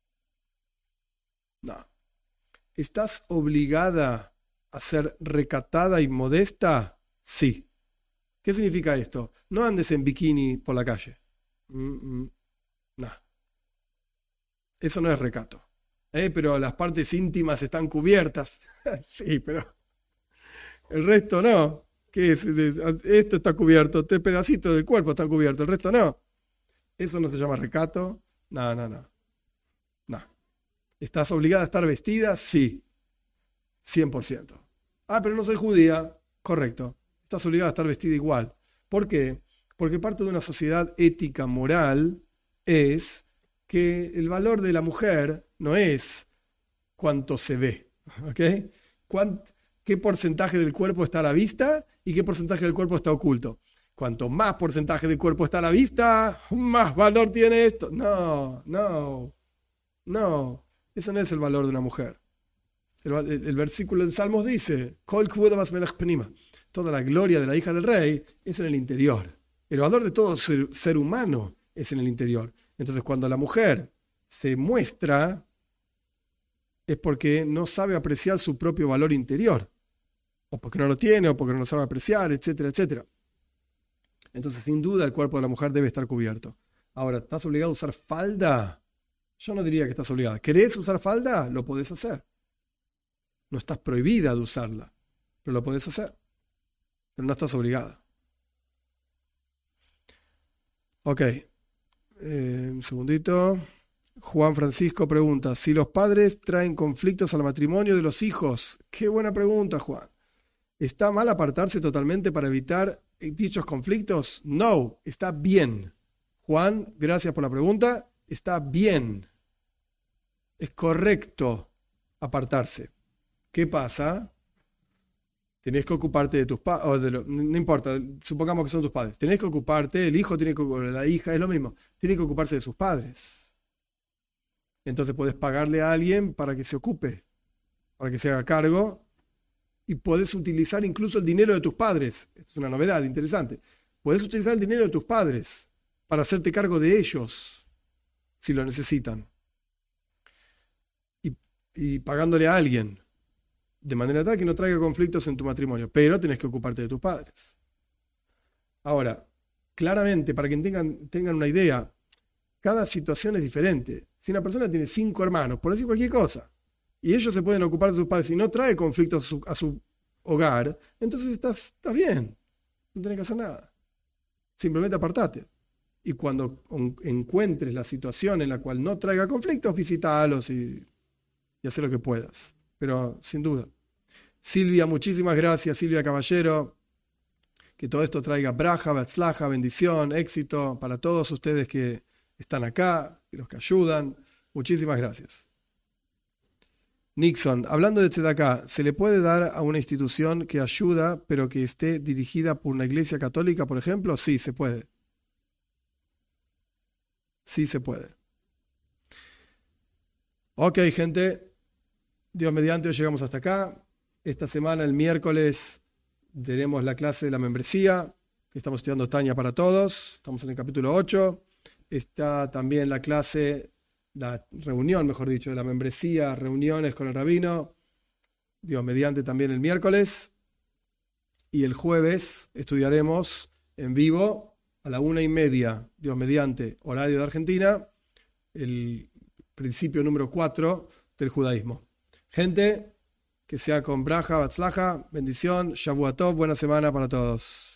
No. ¿Estás obligada a ser recatada y modesta? Sí. ¿Qué significa esto? No andes en bikini por la calle. No. Eso no es recato. Pero las partes íntimas están cubiertas. Sí, pero el resto no. ¿Qué es? Esto está cubierto, este pedacito del cuerpo está cubierto, el resto no. Eso no se llama recato. No. ¿Estás obligada a estar vestida? Sí. 100%. Pero no soy judía. Correcto. Estás obligada a estar vestida igual. ¿Por qué? Porque parte de una sociedad ética, moral, es que el valor de la mujer no es cuánto se ve. ¿Ok? ¿Qué porcentaje del cuerpo está a la vista y qué porcentaje del cuerpo está oculto? Cuanto más porcentaje del cuerpo está a la vista, más valor tiene esto. No. Eso no es el valor de una mujer. El versículo en Salmos dice, Kol kvuda bas melech penima. Toda la gloria de la hija del rey es en el interior. El valor de todo ser humano es en el interior. Entonces, cuando la mujer se muestra, es porque no sabe apreciar su propio valor interior. O porque no lo tiene, o porque no lo sabe apreciar, etcétera, etcétera. Entonces, sin duda, el cuerpo de la mujer debe estar cubierto. Ahora, ¿estás obligado a usar falda? Yo no diría que estás obligada. ¿Querés usar falda? Lo podés hacer. No estás prohibida de usarla, pero lo podés hacer. Pero no estás obligada. Ok. Un segundito. Juan Francisco pregunta, si los padres traen conflictos al matrimonio de los hijos. Qué buena pregunta, Juan. ¿Está mal apartarse totalmente para evitar dichos conflictos? No, está bien. Juan, gracias por la pregunta. Está bien. Es correcto apartarse. ¿Qué pasa? Tenés que ocuparte de tus padres, no importa, supongamos que son tus padres. Tenés que ocuparte, el hijo tiene que ocuparte, la hija es lo mismo, tiene que ocuparse de sus padres. Entonces podés pagarle a alguien para que se ocupe, para que se haga cargo, y podés utilizar incluso el dinero de tus padres. Esto es una novedad interesante. Podés utilizar el dinero de tus padres para hacerte cargo de ellos, si lo necesitan. Y pagándole a alguien. De manera tal que no traiga conflictos en tu matrimonio, pero tenés que ocuparte de tus padres. Ahora, claramente, para que tengan una idea, cada situación es diferente. Si una persona tiene 5 hermanos, por decir cualquier cosa, y ellos se pueden ocupar de sus padres y no trae conflictos a su hogar, entonces estás bien, no tenés que hacer nada. Simplemente apartate. Y cuando encuentres la situación en la cual no traiga conflictos, visítalos y haz lo que puedas. Pero sin duda. Silvia, muchísimas gracias, Silvia Caballero. Que todo esto traiga braja, batzlaja, bendición, éxito para todos ustedes que están acá, y los que ayudan. Muchísimas gracias. Nixon, hablando de tzedakah, ¿se le puede dar a una institución que ayuda, pero que esté dirigida por una iglesia católica, por ejemplo? Sí, se puede. Sí, se puede. Ok, gente. Dios mediante, hoy llegamos hasta acá. Esta semana, el miércoles, tenemos la clase de la membresía, que estamos estudiando Tanya para todos. Estamos en el capítulo 8. Está también la clase, la reunión, mejor dicho, de la membresía, reuniones con el rabino. Dios mediante también el miércoles. Y el jueves estudiaremos en vivo a la 1:30, Dios mediante, horario de Argentina, el principio número 4 del judaísmo. Gente, que sea con braja, batzlaja, bendición, Shavua Tov, buena semana para todos.